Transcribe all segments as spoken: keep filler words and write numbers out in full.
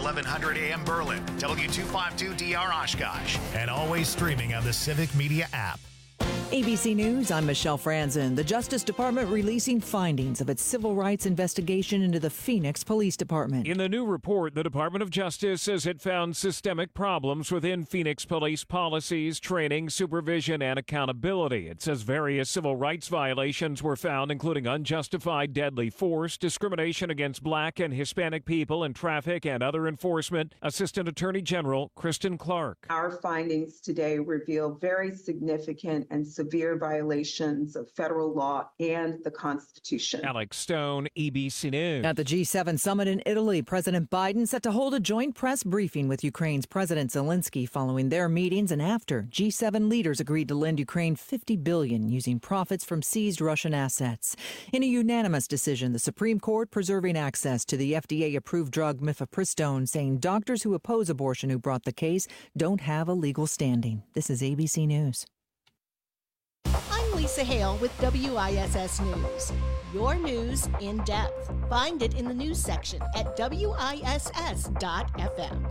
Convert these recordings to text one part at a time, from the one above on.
eleven hundred A M Berlin, W two fifty-two D R Oshkosh, and always streaming on the Civic Media app. A B C News, I'm Michelle Franzen. The Justice Department releasing findings of its civil rights investigation into the Phoenix Police Department. In the new report, the Department of Justice says it found systemic problems within Phoenix police policies, training, supervision, and accountability. It says various civil rights violations were found, including unjustified deadly force, discrimination against black and Hispanic people in traffic, and other enforcement. Assistant Attorney General Kristen Clark. Our findings today reveal very significant and severe violations of federal law and the Constitution. Alex Stone, A B C News. At the G seven summit in Italy, President Biden set to hold a joint press briefing with Ukraine's President Zelensky following their meetings and after G seven leaders agreed to lend Ukraine fifty billion dollars using profits from seized Russian assets. In a unanimous decision, the Supreme Court preserving access to the F D A-approved drug mifepristone, saying doctors who oppose abortion who brought the case don't have a legal standing. This is A B C News. I'm Lisa Hale with W I S S News. Your news in depth. Find it in the news section at W I S S dot F M.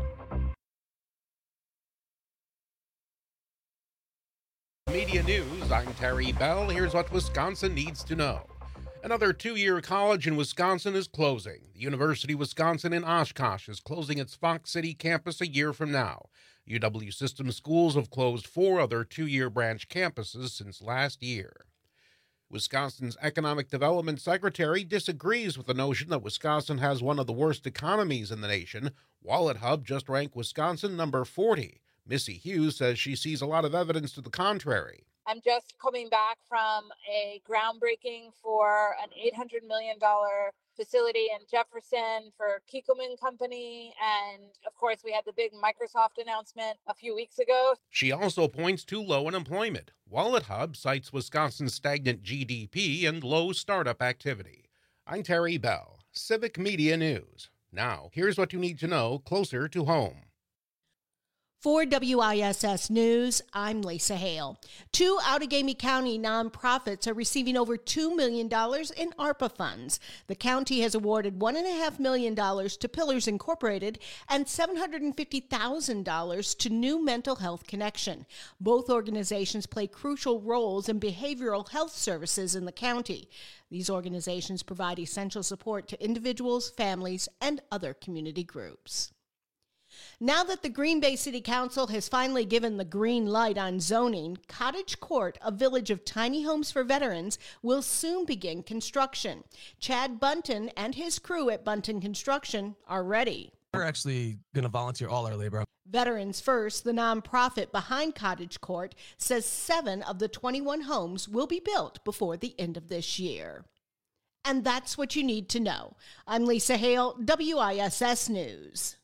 Media News, I'm Terry Bell. Here's what Wisconsin needs to know. Another two-year college in Wisconsin is closing. The University of Wisconsin in Oshkosh is closing its Fox City campus a year from now. U W System Schools have closed four other two-year branch campuses since last year. Wisconsin's Economic Development Secretary disagrees with the notion that Wisconsin has one of the worst economies in the nation. WalletHub just ranked Wisconsin number forty. Missy Hughes says she sees a lot of evidence to the contrary. I'm just coming back from a groundbreaking for an eight hundred million dollars facility in Jefferson for Kikkoman Company. And of course, we had the big Microsoft announcement a few weeks ago. She also points to low unemployment. WalletHub cites Wisconsin's stagnant G D P and low startup activity. I'm Terry Bell, Civic Media News. Now, here's what you need to know closer to home. For W I S S News, I'm Lisa Hale. Two Outagamie County nonprofits are receiving over two million dollars in ARPA funds. The county has awarded one point five million dollars to Pillars Incorporated and seven hundred fifty thousand dollars to New Mental Health Connection. Both organizations play crucial roles in behavioral health services in the county. These organizations provide essential support to individuals, families, and other community groups. Now that the Green Bay City Council has finally given the green light on zoning, Cottage Court, a village of tiny homes for veterans, will soon begin construction. Chad Bunton and his crew at Bunton Construction are ready. We're actually going to volunteer all our labor. Veterans First, the nonprofit behind Cottage Court, says seven of the twenty-one homes will be built before the end of this year. And that's what you need to know. I'm Lisa Hale, W I S S News.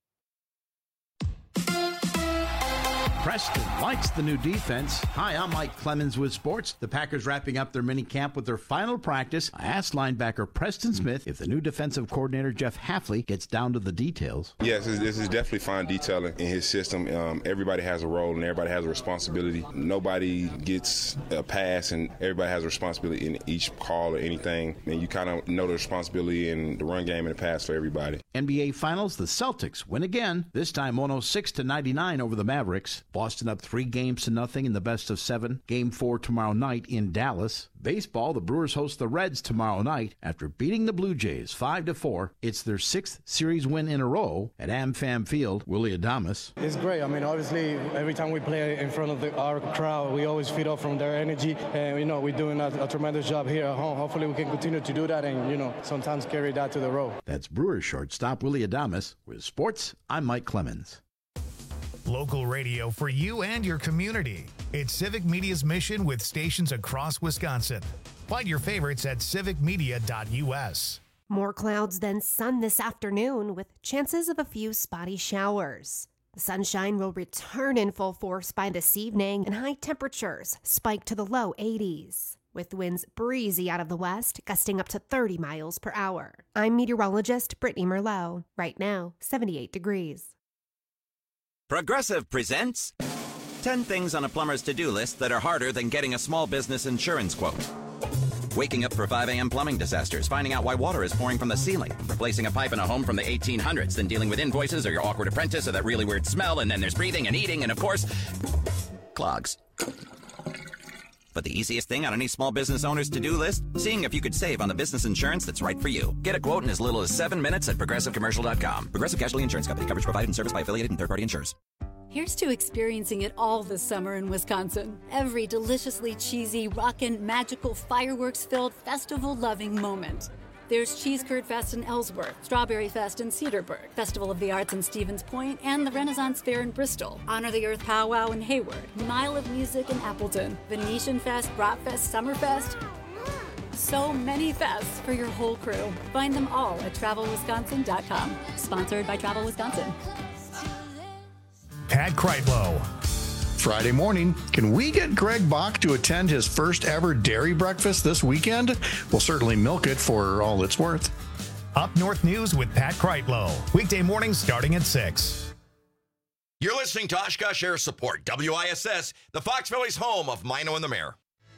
Preston likes the new defense. Hi, I'm Mike Clemens with sports. The Packers wrapping up their mini camp with their final practice. I asked linebacker Preston Smith if the new defensive coordinator Jeff Hafley gets down to the details. Yes, this is definitely fine detailing in his system. Um, everybody has a role and everybody has a responsibility. Nobody gets a pass and everybody has a responsibility in each call or anything. And you kind of know the responsibility in the run game and the pass for everybody. N B A Finals, the Celtics win again, this time one oh six to ninety-nine over the Mavericks. Boston up three games to nothing in the best of seven. Game four tomorrow night in Dallas. Baseball, the Brewers host the Reds tomorrow night after beating the Blue Jays five to four. It's their sixth series win in a row at AmFam Field. Willie Adames. It's great. I mean, obviously, every time we play in front of the, our crowd, we always feed off from their energy. And, you know, we're doing a, a tremendous job here at home. Hopefully, we can continue to do that and, you know, sometimes carry that to the road. That's Brewers shortstop Willie Adames. With sports, I'm Mike Clemens. Local radio for you and your community. It's Civic Media's mission with stations across Wisconsin. Find your favorites at civic media dot u s. More clouds than sun this afternoon with chances of a few spotty showers. The sunshine will return in full force by this evening and high temperatures spike to the low eighties. With winds breezy out of the west, gusting up to thirty miles per hour. I'm meteorologist Brittany Merlot. Right now, seventy-eight degrees. Progressive presents ten things on a plumber's to-do list that are harder than getting a small business insurance quote. Waking up for five a.m. plumbing disasters, finding out why water is pouring from the ceiling, replacing a pipe in a home from the eighteen hundreds, then dealing with invoices or your awkward apprentice or that really weird smell, and then there's breathing and eating and, of course, clogs. But the easiest thing on any small business owner's to-do list? Seeing if you could save on the business insurance that's right for you. Get a quote in as little as seven minutes at progressive commercial dot com. Progressive Casualty Insurance Company. Coverage provided and serviced by affiliated and third-party insurers. Here's to experiencing it all this summer in Wisconsin. Every deliciously cheesy, rockin', magical, fireworks-filled, festival-loving moment. There's Cheese Curd Fest in Ellsworth, Strawberry Fest in Cedarburg, Festival of the Arts in Stevens Point, and the Renaissance Fair in Bristol, Honor the Earth Powwow in Hayward, Mile of Music in Appleton, Venetian Fest, Bratfest, Summerfest. So many fests for your whole crew. Find them all at travel wisconsin dot com. Sponsored by Travel Wisconsin. Pat Kreitlow. Friday morning, can we get Greg Bach to attend his first ever dairy breakfast this weekend? We'll certainly milk it for all it's worth. Up North News with Pat Kreitlow. Weekday mornings starting at six. You're listening to Oshkosh Air Support, W I S S, the Fox Valley's home of Mino and the Mayor.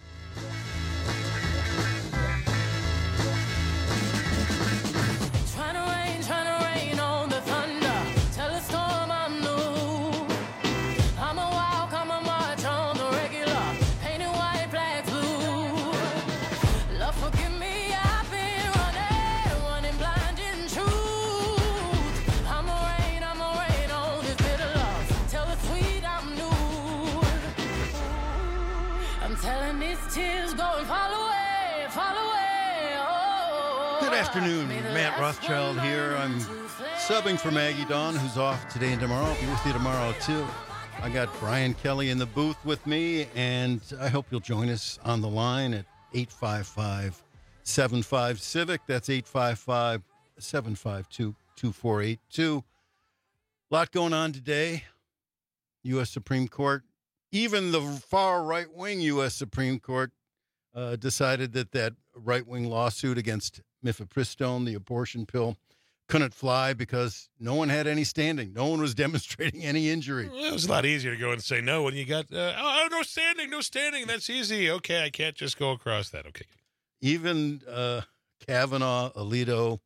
Good afternoon, Matt Rothschild here. I'm subbing for Maggie Dawn, who's off today and tomorrow. I'll be with you tomorrow, too. I got Brian Kelly in the booth with me, and I hope you'll join us on the line at eight five five, seven five, CIVIC. That's eight five five, seven five two, two four eight two. A lot going on today. U S Supreme Court, even the far right-wing U S Supreme Court uh, decided that that right-wing lawsuit against mifepristone, the abortion pill, couldn't fly because no one had any standing. No one was demonstrating any injury. Well, it was a lot easier to go and say no when you got, uh, oh, no standing, no standing. That's easy. Okay, I can't just go across that. Okay. Even uh, Kavanaugh, Alito,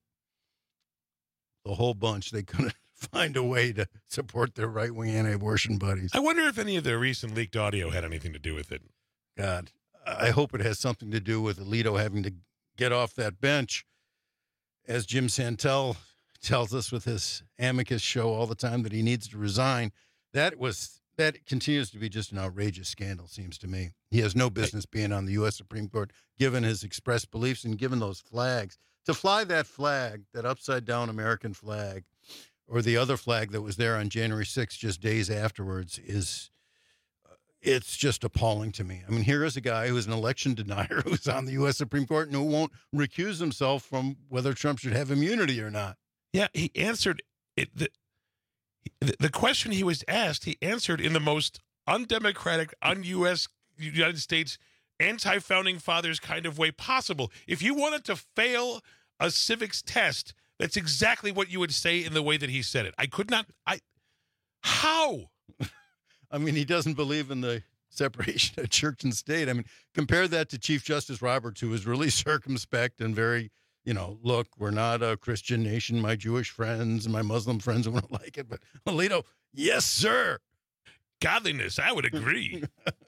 the whole bunch, they couldn't find a way to support their right-wing anti-abortion buddies. I wonder if any of the recent leaked audio had anything to do with it. God, I hope it has something to do with Alito having to get off that bench. As Jim Santel tells us with his amicus show all the time that he needs to resign, that was that continues to be just an outrageous scandal, seems to me. He has no business being on the U S Supreme Court, given his expressed beliefs and given those flags. To fly that flag, that upside-down American flag, or the other flag that was there on January sixth just days afterwards, is uh, it's just appalling to me. I mean, here is a guy who is an election denier who's on the U S Supreme Court and who won't recuse himself from whether Trump should have immunity or not. Yeah, he answered it. The, the question he was asked, he answered in the most undemocratic, un-U S United States, anti-founding fathers kind of way possible. If you wanted to fail a civics test, that's exactly what you would say in the way that he said it. I could not. I. How? I mean, he doesn't believe in the separation of church and state. I mean, compare that to Chief Justice Roberts, who was really circumspect and very, you know, look, we're not a Christian nation. My Jewish friends and my Muslim friends won't like it. But Alito, yes, sir. Godliness, I would agree.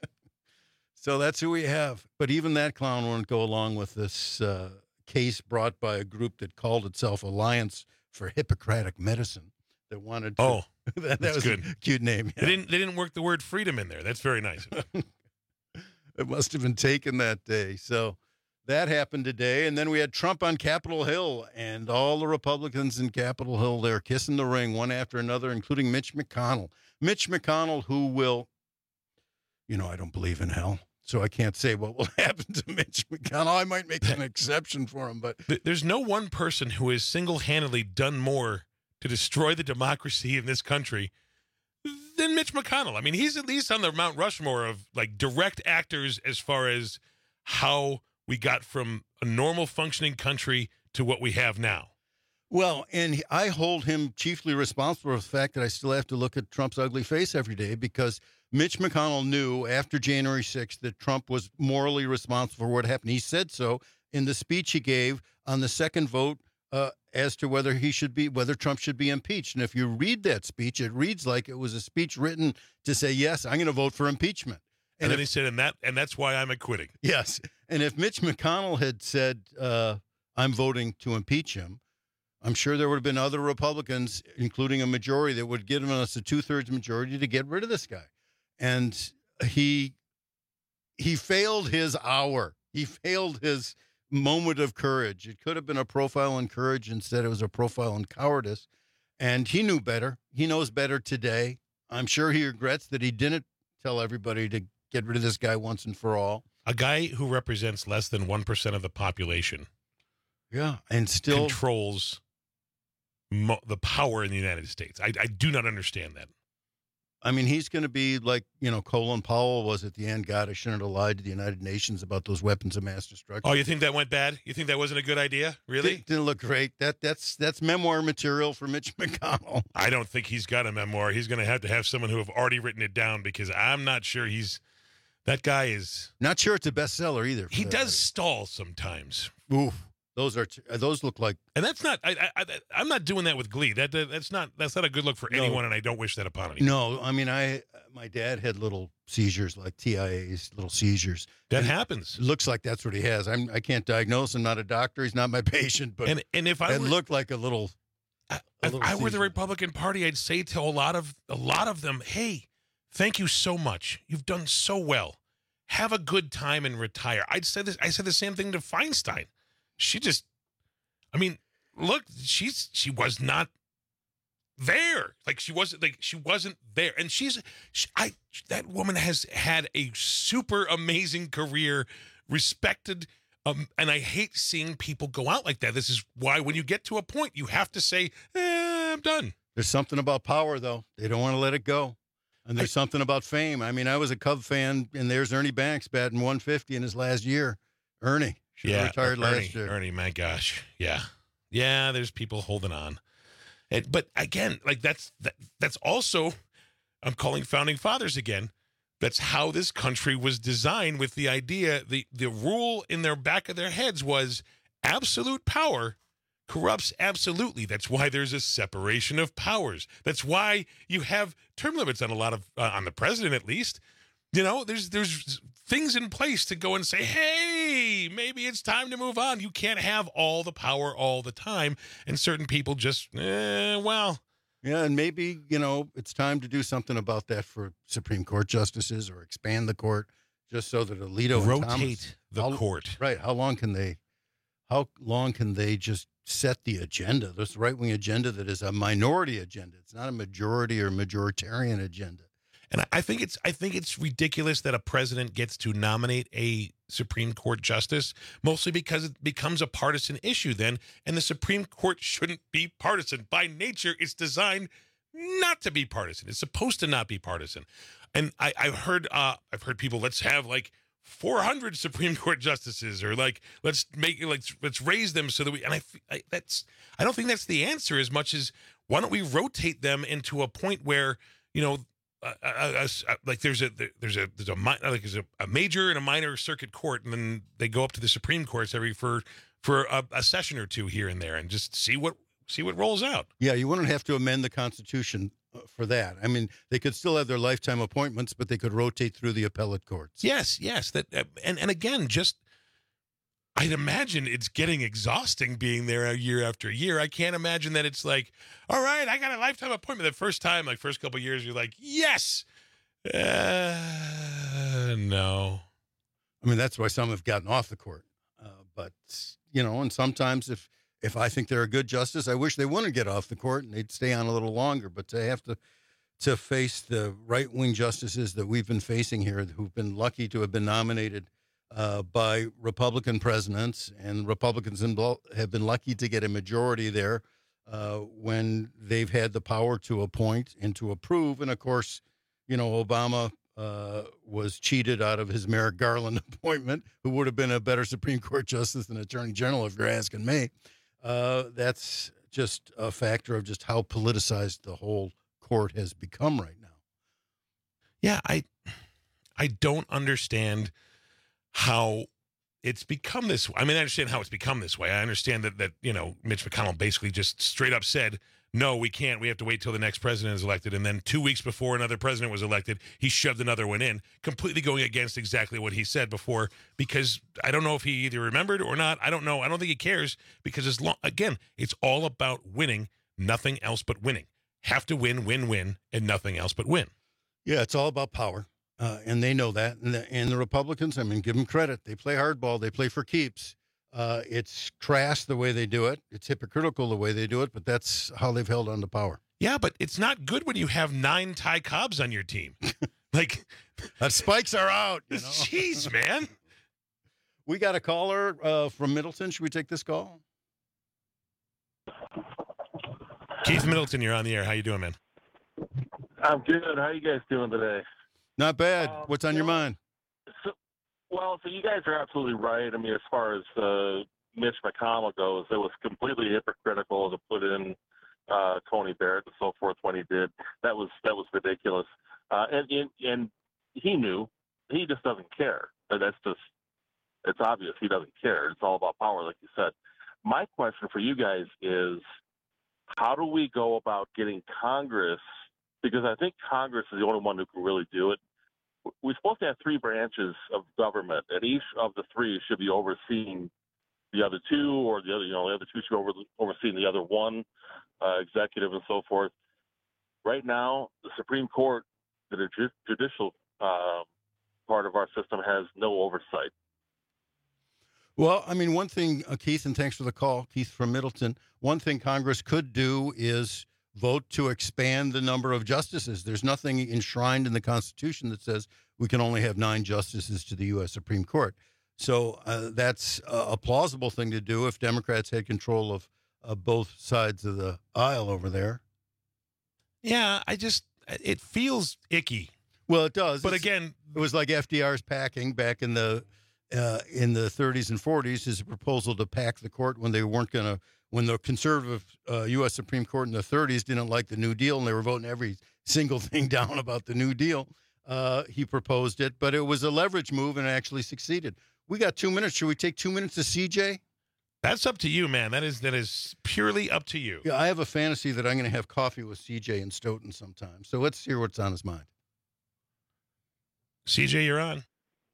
So that's who we have. But even that clown won't go along with this uh, case brought by a group that called itself Alliance for Hippocratic Medicine that wanted to. Oh, that, that that's was good. A cute name. Yeah. They didn't. They didn't work the word freedom in there. That's very nice. It must have been taken that day. So that happened today, and then we had Trump on Capitol Hill, and all the Republicans in Capitol Hill there kissing the ring one after another, including Mitch McConnell. Mitch McConnell, who will, you know, I don't believe in hell. So I can't say what will happen to Mitch McConnell. I might make an exception for him, but there's no one person who has single-handedly done more to destroy the democracy in this country than Mitch McConnell. I mean, he's at least on the Mount Rushmore of like direct actors as far as how we got from a normal functioning country to what we have now. Well, and I hold him chiefly responsible for the fact that I still have to look at Trump's ugly face every day, because Mitch McConnell knew after January sixth that Trump was morally responsible for what happened. He said so in the speech he gave on the second vote uh, as to whether he should be, whether Trump should be impeached. And if you read that speech, it reads like it was a speech written to say, yes, I'm going to vote for impeachment. And, And then if- he said, and that and that's why I'm acquitting. Yes. And if Mitch McConnell had said, uh, I'm voting to impeach him, I'm sure there would have been other Republicans, including a majority, that would give us a two-thirds majority to get rid of this guy. And he he failed his hour. He failed his moment of courage. It could have been a profile in courage. Instead, it was a profile in cowardice. And he knew better. He knows better today. I'm sure he regrets that he didn't tell everybody to get rid of this guy once and for all. A guy who represents less than one percent of the population. Yeah, and still controls mo- the power in the United States. I, I do not understand that. I mean, he's going to be like, you know, Colin Powell was at the end. God, I shouldn't have lied to the United Nations about those weapons of mass destruction. Oh, you think that went bad? You think that wasn't a good idea? Really? Didn't, didn't look great. That that's that's memoir material for Mitch McConnell. I don't think he's got a memoir. He's going to have to have someone who have already written it down because I'm not sure he's. That guy is not sure it's a bestseller either. He does stall sometimes. Oof. Those are those look like, and that's not. I, I, I'm not doing that with glee. That, that that's not. That's not a good look for No. anyone, and I don't wish that upon anyone. no. I mean, I my dad had little seizures, like T I As, little seizures. That And happens. It looks like that's what he has. I'm I can't diagnose. I'm not a doctor. He's not my patient. But And and if I it were, looked like a little. a if little I were the seizure. Republican Party, I'd say to a lot of a lot of them, "Hey, thank you so much. You've done so well. Have a good time and retire." I'd say this. I said the same thing to Feinstein. She just. I mean, look, she's she was not there. Like she wasn't like she wasn't there, and she's she, I that woman has had a super amazing career, respected. Um, and I hate seeing people go out like that. This is why when you get to a point, you have to say, eh, "I'm done." There's something about power, though. They don't want to let it go. And there's something about fame. I mean, I was a Cub fan, and there's Ernie Banks batting one fifty in his last year. Ernie. Should have retired Ernie, last year. Ernie, my gosh, yeah, yeah. There's people holding on, and, but again, like that's that, that's also, I'm calling founding fathers again. That's how this country was designed. With the idea, the the rule in their back of their heads was absolute power corrupts absolutely. That's why there's a separation of powers. That's why you have term limits on a lot of uh, on the president, at least. You know, there's there's things in place to go and say, hey, maybe it's time to move on. You can't have all the power all the time. And certain people just, eh, well. Yeah, and maybe, you know, it's time to do something about that for Supreme Court justices or expand the court just so that Alito and Rotate Thomas, the how- court. Right. How long can they, how long can they just set the agenda, this right-wing agenda that is a minority agenda? It's not a majority or majoritarian agenda. And I think it's I think it's ridiculous that a president gets to nominate a Supreme Court justice, mostly because it becomes a partisan issue then, and the Supreme Court shouldn't be partisan. By nature, it's designed not to be partisan. It's supposed to not be partisan. And I, I've heard uh, I've heard people, let's have like four hundred Supreme Court justices, or like let's make like let's raise them so that we. And I, I that's I don't think that's the answer as much as why don't we rotate them into a point where, you know. Uh, uh, uh, like there's a there's a there's a like there's a, a major and a minor circuit court, and then they go up to the Supreme Courts every for for a, a session or two here and there, and just see what see what rolls out. Yeah, you wouldn't have to amend the Constitution uh, for that. I mean, they could still have their lifetime appointments, but they could rotate through the appellate courts. Yes, yes, that uh, and and again, just I'd imagine it's getting exhausting being there year after year. I can't imagine that it's like, all right, I got a lifetime appointment. The first time, like first couple of years, you're like, yes. Uh, no. I mean, that's why some have gotten off the court. Uh, but, you know, and sometimes if, if I think they're a good justice, I wish they wouldn't get off the court and they'd stay on a little longer. But to have to, to face the right-wing justices that we've been facing here, who've been lucky to have been nominated Uh, by Republican presidents, and Republicans have been lucky to get a majority there uh, when they've had the power to appoint and to approve. And of course, you know, Obama uh, was cheated out of his Merrick Garland appointment, who would have been a better Supreme Court justice than Attorney General, if you're asking me. Uh, that's just a factor of just how politicized the whole court has become right now. Yeah, I I don't understand how it's become this. I mean, I understand how it's become this way. I understand that, that you know, Mitch McConnell basically just straight up said, no, we can't. We have to wait till the next president is elected. And then two weeks before another president was elected, he shoved another one in, completely going against exactly what he said before, because I don't know if he either remembered or not. I don't know. I don't think he cares, because as long, again, it's all about winning, nothing else but winning. Have to win, win, win, and nothing else but win. Yeah, it's all about power. Uh, and they know that. And the, and the Republicans, I mean, give them credit. They play hardball. They play for keeps. Uh, it's crass the way they do it. It's hypocritical the way they do it, but that's how they've held on to power. Yeah, but it's not good when you have nine Ty Cobbs on your team. Like, the spikes are out. You know? Jeez, man. We got a caller uh, from Middleton. Should we take this call? Keith Middleton, you're on the air. How you doing, man? I'm good. How you guys doing today? Not bad. Um, What's on your mind? So, well, so you guys are absolutely right. I mean, as far as uh, Mitch McConnell goes, it was completely hypocritical to put in uh, Tony Barrett and so forth when he did. That was that was ridiculous. Uh, and, and and he knew. He just doesn't care. That's just, it's obvious he doesn't care. It's all about power, like you said. My question for you guys is, how do we go about getting Congress? Because I think Congress is the only one who can really do it. We're supposed to have three branches of government, and each of the three should be overseeing the other two, or the other, you know, the other two should be over, overseeing the other one, uh, executive and so forth. Right now, the Supreme Court, the judicial uh, part of our system, has no oversight. Well, I mean, one thing, uh, Keith, and thanks for the call, Keith from Middleton, one thing Congress could do is vote to expand the number of justices. There's nothing enshrined in the Constitution that says we can only have nine justices to the U S Supreme Court. So uh, that's a, a plausible thing to do if Democrats had control of uh, both sides of the aisle over there. Yeah, I just, it feels icky. Well, it does. But It's, again, it was like F D R's packing back in the uh, in the thirties and forties, his proposal to pack the court when they weren't going to, when the conservative uh, U S Supreme Court in the thirties didn't like the New Deal and they were voting every single thing down about the New Deal. Uh, he proposed it, but it was a leverage move and it actually succeeded. We got two minutes. Should we take two minutes to C J? That's up to you, man. That is that is purely up to you. Yeah, I have a fantasy that I'm going to have coffee with C J in Stoughton sometime. So let's hear what's on his mind. C J, you're on.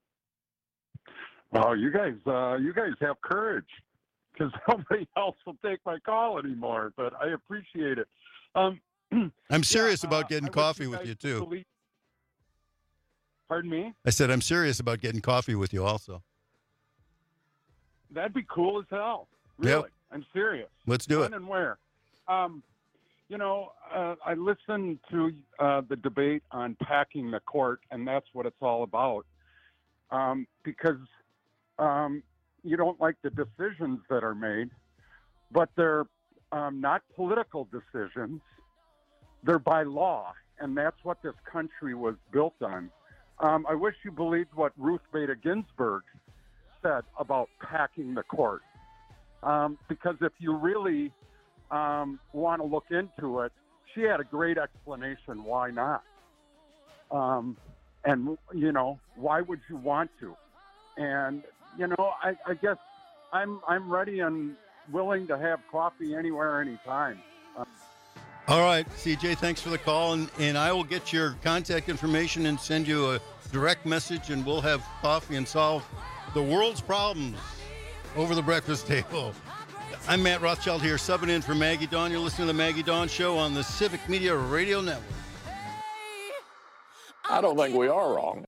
Oh, you guys, uh, you guys have courage, because nobody else will take my call anymore. But I appreciate it. Um, I'm serious yeah, about uh, getting I coffee wish with you guys too. believe- Pardon me? I said I'm serious about getting coffee with you also. That'd be cool as hell. Really, Yep. I'm serious. Let's do When it. and where? Um, you know, uh, I listened to uh, the debate on packing the court, and that's what it's all about. Um, because um, you don't like the decisions that are made, but they're um, not political decisions. They're by law, and that's what this country was built on. Um, I wish you believed what Ruth Bader Ginsburg said about packing the court. Um, because if you really um, want to look into it, she had a great explanation why not. Um, and, you know, why would you want to? And, you know, I, I guess I'm I'm ready and willing to have coffee anywhere, anytime. Uh, All right, C J, thanks for the call, and, and I will get your contact information and send you a direct message, and we'll have coffee and solve the world's problems over the breakfast table. I'm Matt Rothschild here, subbing in for Maggie Dawn. You're listening to the Maggie Dawn Show on the Civic Media Radio Network. I don't think we are wrong.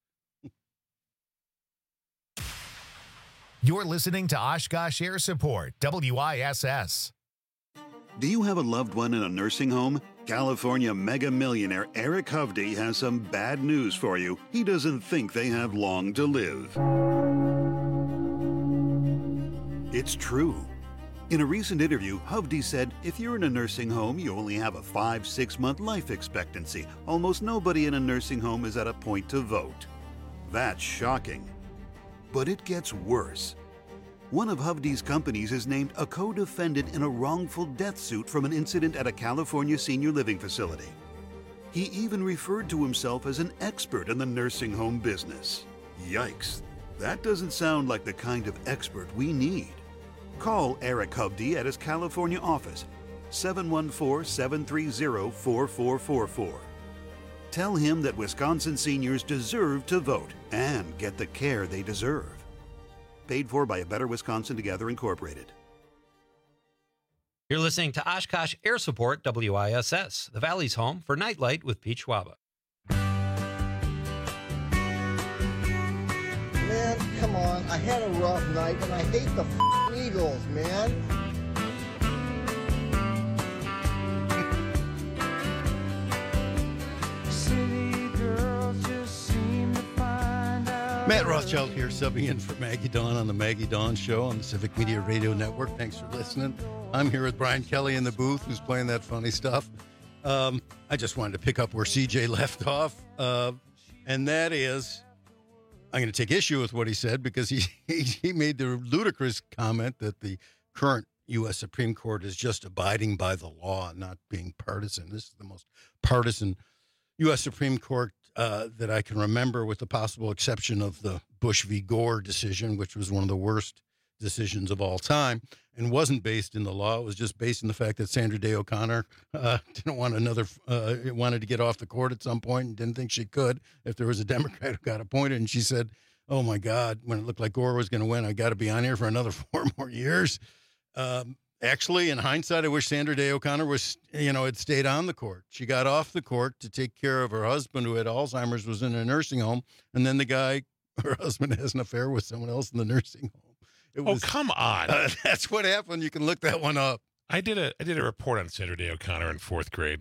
You're listening to Oshkosh Air Support, W I S S. Do you have a loved one in a nursing home? California mega millionaire Eric Hovde has some bad news for you. He doesn't think they have long to live. It's true. In a recent interview, Hovde said, if you're in a nursing home, you only have a five, six month life expectancy. Almost nobody in a nursing home is at a point to vote. That's shocking. But it gets worse. One of Hovde's companies is named a co-defendant in a wrongful death suit from an incident at a California senior living facility. He even referred to himself as an expert in the nursing home business. Yikes. That doesn't sound like the kind of expert we need. Call Eric Hovde at his California office, seven one four, seven three zero, four four four four. Tell him that Wisconsin seniors deserve to vote and get the care they deserve. Paid for by A Better Wisconsin Together, Incorporated. You're listening to Oshkosh Air Support W I S S, the Valley's home for Nightlight with Pete Schwaba. Man, come on. I had a rough night, and I hate the f***ing Eagles, man. Matt Rothschild here, subbing in for Maggie Dawn on the Maggie Dawn Show on the Civic Media Radio Network. Thanks for listening. I'm here with Brian Kelly in the booth, who's playing that funny stuff. Um, I just wanted to pick up where C J left off, uh, and that is, I'm going to take issue with what he said because he, he he made the ludicrous comment that the current U S Supreme Court is just abiding by the law, not being partisan. This is the most partisan U S Supreme Court uh, that I can remember, with the possible exception of the Bush v. Gore decision, which was one of the worst decisions of all time, and wasn't based in the law. It was just based in the fact that Sandra Day O'Connor uh, didn't want another, uh, wanted to get off the court at some point and didn't think she could if there was a Democrat who got appointed. And she said, oh my God, when it looked like Gore was going to win, I got to be on here for another four more years. Um, actually, in hindsight, I wish Sandra Day O'Connor was, you know, had stayed on the court. She got off the court to take care of her husband who had Alzheimer's, was in a nursing home. And then the guy, her husband, has an affair with someone else in the nursing home. It was, oh, come on. Uh, that's what happened. You can look that one up. I did a I did a report on Sandra Day O'Connor in fourth grade.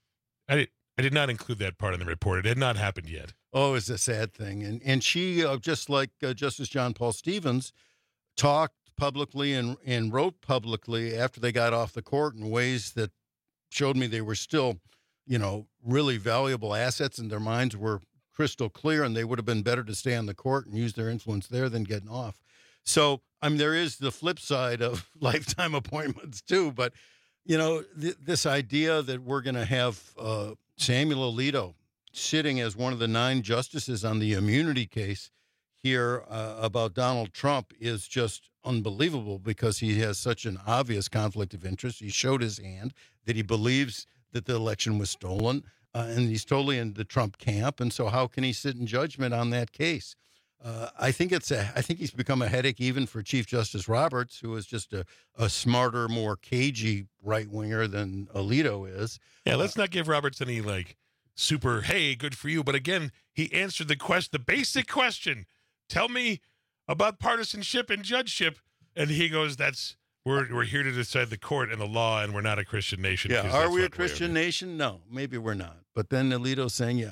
I did I did not include that part in the report. It had not happened yet. Oh, it's a sad thing. And and she, uh, just like uh, Justice John Paul Stevens, talked publicly and, and wrote publicly after they got off the court in ways that showed me they were still, you know, really valuable assets, and their minds were crystal clear, and they would have been better to stay on the court and use their influence there than getting off. So, I mean, there is the flip side of lifetime appointments, too. But, you know, th- this idea that we're going to have uh, Samuel Alito sitting as one of the nine justices on the immunity case here uh, about Donald Trump is just unbelievable, because he has such an obvious conflict of interest. He showed his hand that he believes that the election was stolen, uh, and he's totally in the Trump camp. And so how can he sit in judgment on that case? Uh, I think it's a. I think he's become a headache even for Chief Justice Roberts, who is just a, a smarter, more cagey right winger than Alito is. Yeah, let's uh, not give Roberts any like super. Hey, good for you. But again, he answered the quest, the basic question. Tell me about partisanship and judgeship, and he goes, "That's we're we're here to decide the court and the law, and we're not a Christian nation." Yeah, are we a Christian nation? No, maybe we're not. But then Alito's saying, yeah,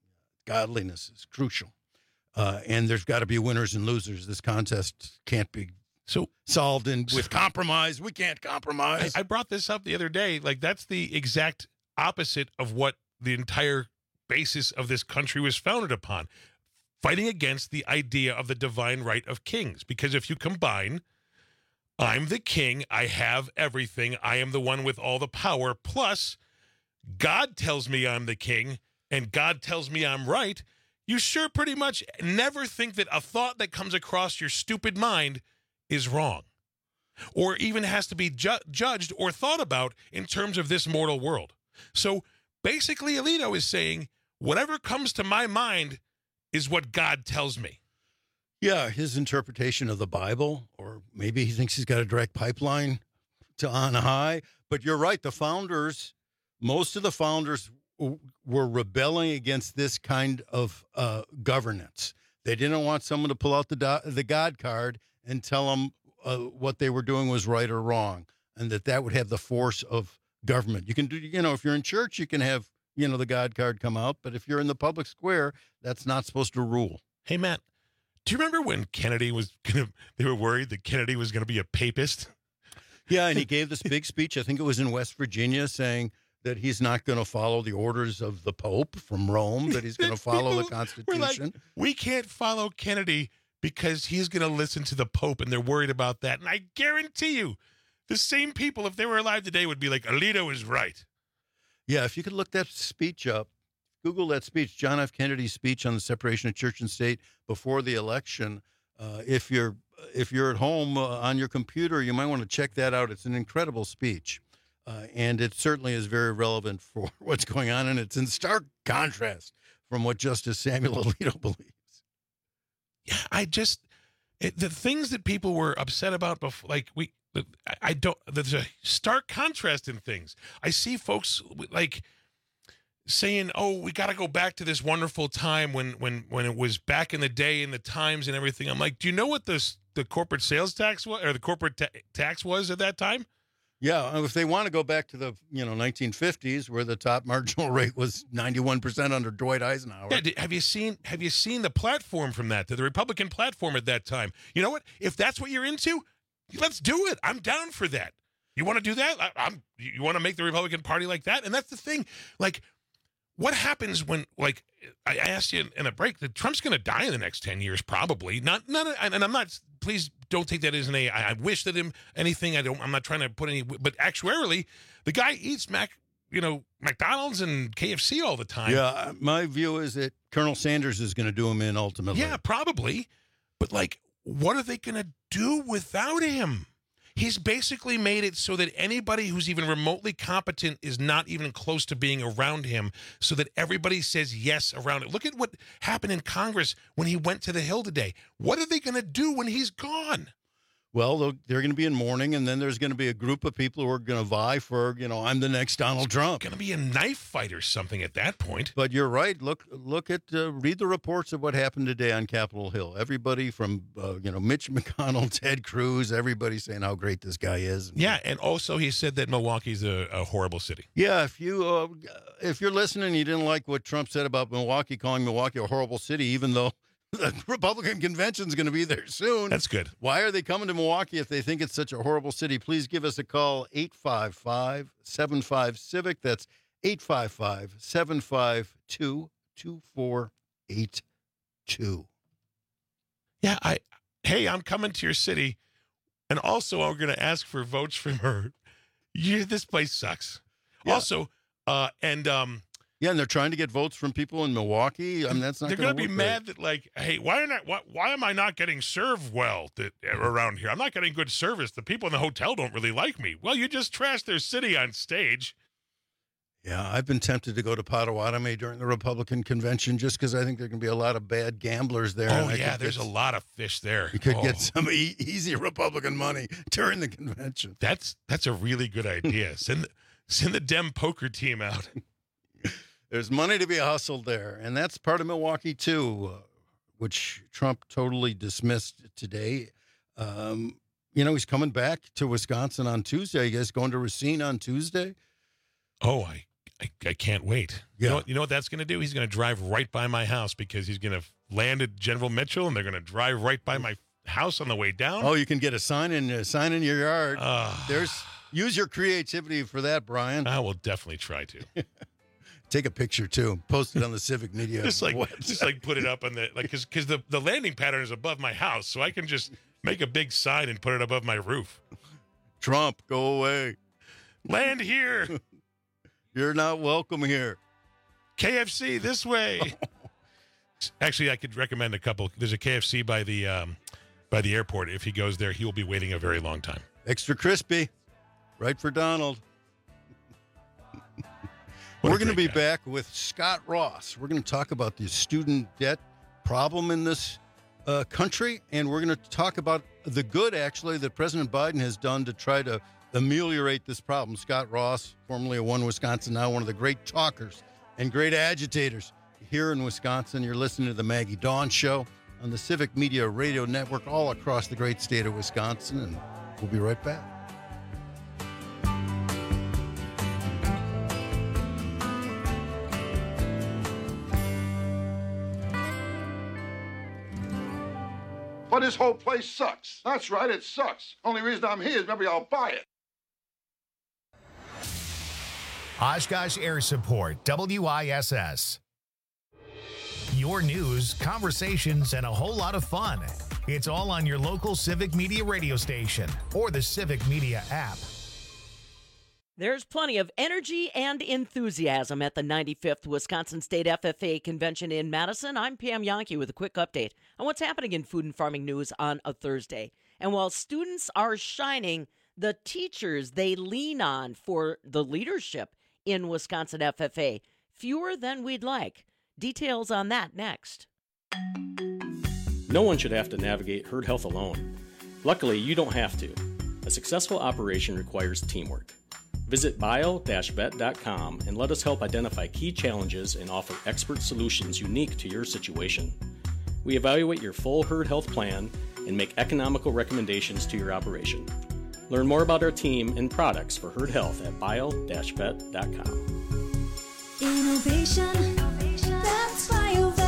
godliness is crucial. Uh, and there's got to be winners and losers. This contest can't be so solved in with compromise. We can't compromise. I, I brought this up the other day. Like, that's the exact opposite of what the entire basis of this country was founded upon. Fighting against the idea of the divine right of kings. Because if you combine, I'm the king, I have everything, I am the one with all the power, plus God tells me I'm the king, and God tells me I'm right, you sure pretty much never think that a thought that comes across your stupid mind is wrong, or even has to be ju- judged or thought about in terms of this mortal world. So basically, Alito is saying, whatever comes to my mind is what God tells me. Yeah, his interpretation of the Bible, or maybe he thinks he's got a direct pipeline to on high. But you're right, the founders, most of the founders were rebelling against this kind of uh, governance. They didn't want someone to pull out the do- the God card and tell them uh, what they were doing was right or wrong, and that that would have the force of government. You can do, you know, if you're in church, you can have, you know, the God card come out, but if you're in the public square, that's not supposed to rule. Hey, Matt, do you remember when Kennedy was going to, they were worried that Kennedy was going to be a papist? Yeah, and he gave this big speech, I think it was in West Virginia, saying that he's not going to follow the orders of the Pope from Rome, that he's going to follow the Constitution. Like, we can't follow Kennedy because he's going to listen to the Pope, and they're worried about that. And I guarantee you, the same people, if they were alive today, would be like, Alito is right. Yeah, if you could look that speech up, Google that speech, John F. Kennedy's speech on the separation of church and state before the election. Uh, if you're if you're at home uh, on your computer, you might want to check that out. It's an incredible speech, uh, and it certainly is very relevant for what's going on, and it's in stark contrast from what Justice Samuel Alito believes. Yeah, I just it, the things that people were upset about before, like we, I, I don't. There's a stark contrast in things. I see folks like saying, "Oh, we got to go back to this wonderful time when when when it was back in the day in the Times and everything." I'm like, do you know what this the corporate sales tax was, or the corporate ta- tax was at that time? Yeah, if they want to go back to the you know nineteen fifties, where the top marginal rate was ninety-one percent under Dwight Eisenhower. Yeah, have you seen have you seen the platform from that, the Republican platform at that time? You know what? If that's what you're into, let's do it. I'm down for that. You want to do that? I, I'm. You want to make the Republican Party like that? And that's the thing. Like, what happens when, like, I asked you in a break that Trump's going to die in the next ten years, probably. Not, not, and I'm not. Please don't take that as an a. I wish that him anything. I don't. I'm not trying to put any. But actuarially, the guy eats Mac, you know, McDonald's and K F C all the time. Yeah, my view is that Colonel Sanders is going to do him in ultimately. Yeah, probably. But like, what are they going to do without him? He's basically made it so that anybody who's even remotely competent is not even close to being around him, so that everybody says yes around it. Look at what happened in Congress when he went to the Hill today. What are they going to do when he's gone? Well, they're going to be in mourning, and then there's going to be a group of people who are going to vie for, you know, I'm the next Donald Trump. Going to be a knife fight or something at that point. But you're right. Look, look at, uh, read the reports of what happened today on Capitol Hill. Everybody from, uh, you know, Mitch McConnell, Ted Cruz, everybody saying how great this guy is. Yeah, and also he said that Milwaukee's a, a horrible city. Yeah, if you uh, if you're listening, you didn't like what Trump said about Milwaukee, calling Milwaukee a horrible city, even though the Republican convention is going to be there soon. That's good. Why are they coming to Milwaukee if they think it's such a horrible city? Please give us a call, eight five five, seven five, CIVIC. That's eight five five, seven five two, two four eight two. Yeah, I. Hey, I'm coming to your city, and also I'm going to ask for votes from her. Yeah, this place sucks. Yeah. Also, uh, and um. Yeah, and they're trying to get votes from people in Milwaukee. I mean, that's not. They're going to be mad that, like, hey, why am I why, why am I not getting served well that, around here? I'm not getting good service. The people in the hotel don't really like me. Well, you just trashed their city on stage. Yeah, I've been tempted to go to Potawatomi during the Republican convention just because I think there can be a lot of bad gamblers there. Oh, yeah, there's get, a lot of fish there. You could oh. get some e- easy Republican money during the convention. That's that's a really good idea. Send send the Dem poker team out. There's money to be hustled there, and that's part of Milwaukee, too, uh, which Trump totally dismissed today. Um, you know, he's coming back to Wisconsin on Tuesday. You guys going to Racine on Tuesday? Oh, I I, I can't wait. Yeah. You know what, you know what that's going to do? He's going to drive right by my house because he's going to land at General Mitchell, and they're going to drive right by my house on the way down. Oh, you can get a sign in, a sign in your yard. Uh, There's Use your creativity for that, Brian. I will definitely try to. Take a picture too. Post it on the Civic Media. just like, website. just like put it up on the like, because because the the landing pattern is above my house, so I can just make a big sign and put it above my roof. Trump, go away. Land here. You're not welcome here. K F C this way. Actually, I could recommend a couple. There's a K F C by the um, by the airport. If he goes there, he will be waiting a very long time. Extra crispy, right for Donald. We're going to be guy. back with Scott Ross. We're going to talk about the student debt problem in this uh, country, and we're going to talk about the good, actually, that President Biden has done to try to ameliorate this problem. Scott Ross, formerly of One Wisconsin, now one of the great talkers and great agitators here in Wisconsin. You're listening to the Maggie Dawn Show on the Civic Media Radio Network all across the great state of Wisconsin, and we'll be right back. But this whole place sucks. That's right, it sucks. Only reason I'm here is maybe I'll buy it. Oshkosh Air Support, W I S S. Your news, conversations, and a whole lot of fun. It's all on your local Civic Media radio station or the Civic Media app. There's plenty of energy and enthusiasm at the ninety-fifth Wisconsin State F F A Convention in Madison. I'm Pam Yankee with a quick update on what's happening in food and farming news on a Thursday. And while students are shining, the teachers they lean on for the leadership in Wisconsin F F A, fewer than we'd like. Details on that next. No one should have to navigate herd health alone. Luckily, you don't have to. A successful operation requires teamwork. Visit bio dash vet dot com and let us help identify key challenges and offer expert solutions unique to your situation. We evaluate your full herd health plan and make economical recommendations to your operation. Learn more about our team and products for herd health at bio dash vet dot com. Innovation, that's BioVet.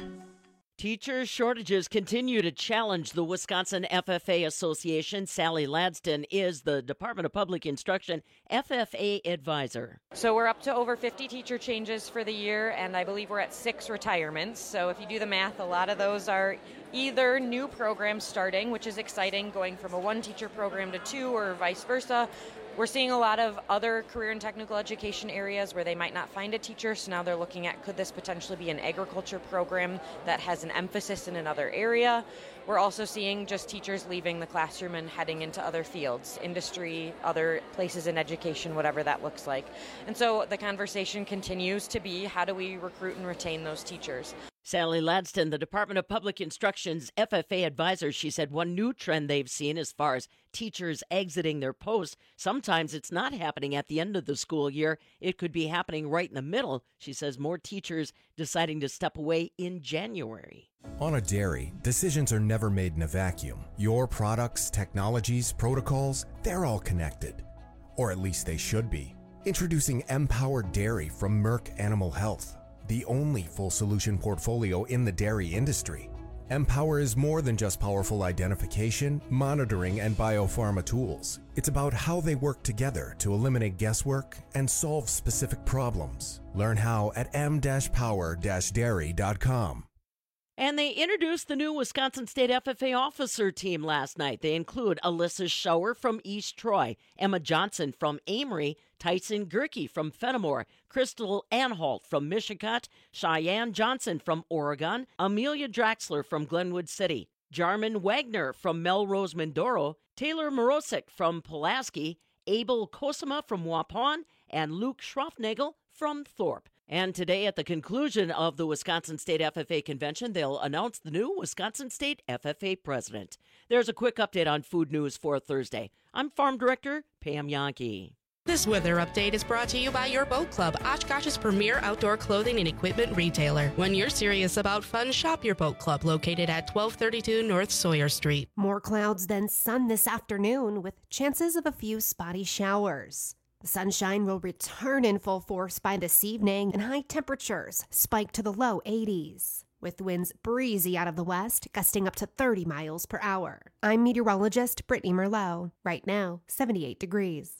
Teacher shortages continue to challenge the Wisconsin F F A Association. Sally Ladston is the Department of Public Instruction F F A advisor. So we're up to over fifty teacher changes for the year, and I believe we're at six retirements. So if you do the math, a lot of those are either new programs starting, which is exciting, going from a one teacher program to two or vice versa. We're seeing a lot of other career and technical education areas where they might not find a teacher, so now they're looking at, could this potentially be an agriculture program that has an emphasis in another area? We're also seeing just teachers leaving the classroom and heading into other fields, industry, other places in education, whatever that looks like. And so the conversation continues to be, how do we recruit and retain those teachers? Sally Ladston, the Department of Public Instruction's F F A advisor, she said one new trend they've seen as far as teachers exiting their posts, sometimes it's not happening at the end of the school year. It could be happening right in the middle. She says more teachers deciding to step away in January. On a dairy, decisions are never made in a vacuum. Your products, technologies, protocols, they're all connected. Or at least they should be. Introducing Empowered Dairy from Merck Animal Health, the only full solution portfolio in the dairy industry. Empower is more than just powerful identification, monitoring, and biopharma tools. It's about how they work together to eliminate guesswork and solve specific problems. Learn how at m dash power dash dairy dot com. And they introduced the new Wisconsin State F F A officer team last night. They include Alyssa Schauer from East Troy, Emma Johnson from Amory, Tyson Gerke from Fenimore, Crystal Anhalt from Michigan, Cheyenne Johnson from Oregon, Amelia Draxler from Glenwood City, Jarman Wagner from Melrose Mindoro, Taylor Morosic from Pulaski, Abel Cosima from Waupun, and Luke Schroffnagel from Thorpe. And today, at the conclusion of the Wisconsin State F F A Convention, they'll announce the new Wisconsin State F F A president. There's a quick update on food news for Thursday. I'm Farm Director Pam Yankee. This weather update is brought to you by your Boat Club, Oshkosh's premier outdoor clothing and equipment retailer. When you're serious about fun, shop your Boat Club, located at twelve thirty-two North Sawyer Street. More clouds than sun this afternoon, with chances of a few spotty showers. The sunshine will return in full force by this evening, and high temperatures spike to the low eighties, with winds breezy out of the west, gusting up to thirty miles per hour. I'm meteorologist Brittany Merlot. Right now, seventy-eight degrees.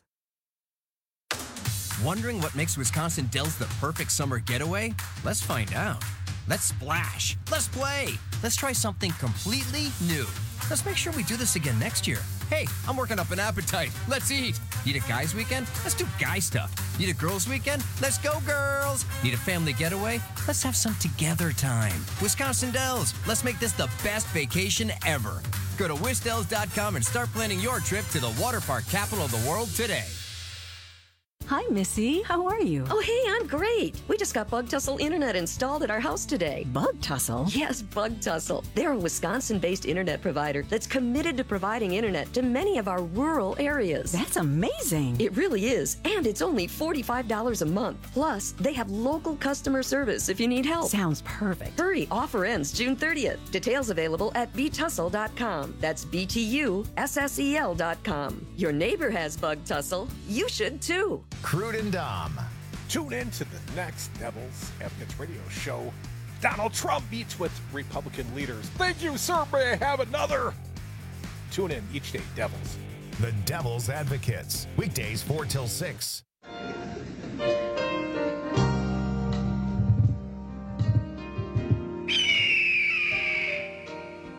Wondering what makes Wisconsin Dells the perfect summer getaway? Let's find out. Let's splash. Let's play. Let's try something completely new. Let's make sure we do this again next year. Hey, I'm working up an appetite. Let's eat. Need a guys' weekend? Let's do guy stuff. Need a girls' weekend? Let's go, girls. Need a family getaway? Let's have some together time. Wisconsin Dells. Let's make this the best vacation ever. Go to wisdells dot com and start planning your trip to the water park capital of the world today. Hi, Missy. How are you? Oh, hey, I'm great. We just got Bug Tussle Internet installed at our house today. Bug Tussle? Yes, Bug Tussle. They're a Wisconsin-based internet provider that's committed to providing internet to many of our rural areas. That's amazing. It really is. And it's only forty-five dollars a month. Plus, they have local customer service if you need help. Sounds perfect. Hurry, offer ends June thirtieth. Details available at b tussle dot com. That's B T U S S E L dot com. Your neighbor has Bug Tussle. You should too. Crude and Dom. Tune in to the next Devils Advocates Radio show. Donald Trump meets with Republican leaders. Thank you, sir. May I have another? Tune in each day, Devils. The Devil's Advocates. Weekdays four till six.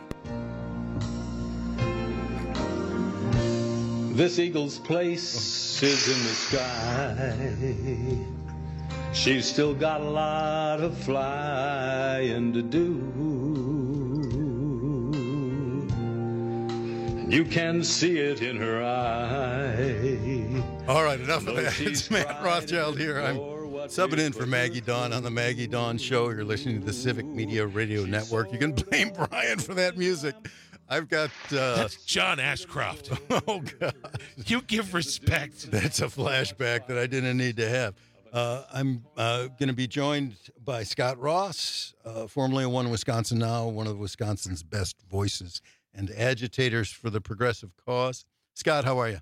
This Eagles place is in the sky. She's still got a lot of flying to do. And you can see it in her eye. All right, enough of Though that. she's It's Matt Rothschild here. I'm subbing in for Maggie Dawn on the Maggie Dawn Show. You're listening to the Civic Media Radio Network. You can blame Brian for that music. I've got... Uh, That's John Ashcroft. Oh, God. You give respect. That's a flashback that I didn't need to have. Uh, I'm uh, going to be joined by Scott Ross, uh, formerly of One Wisconsin Now, one of Wisconsin's best voices and agitators for the progressive cause. Scott, how are you?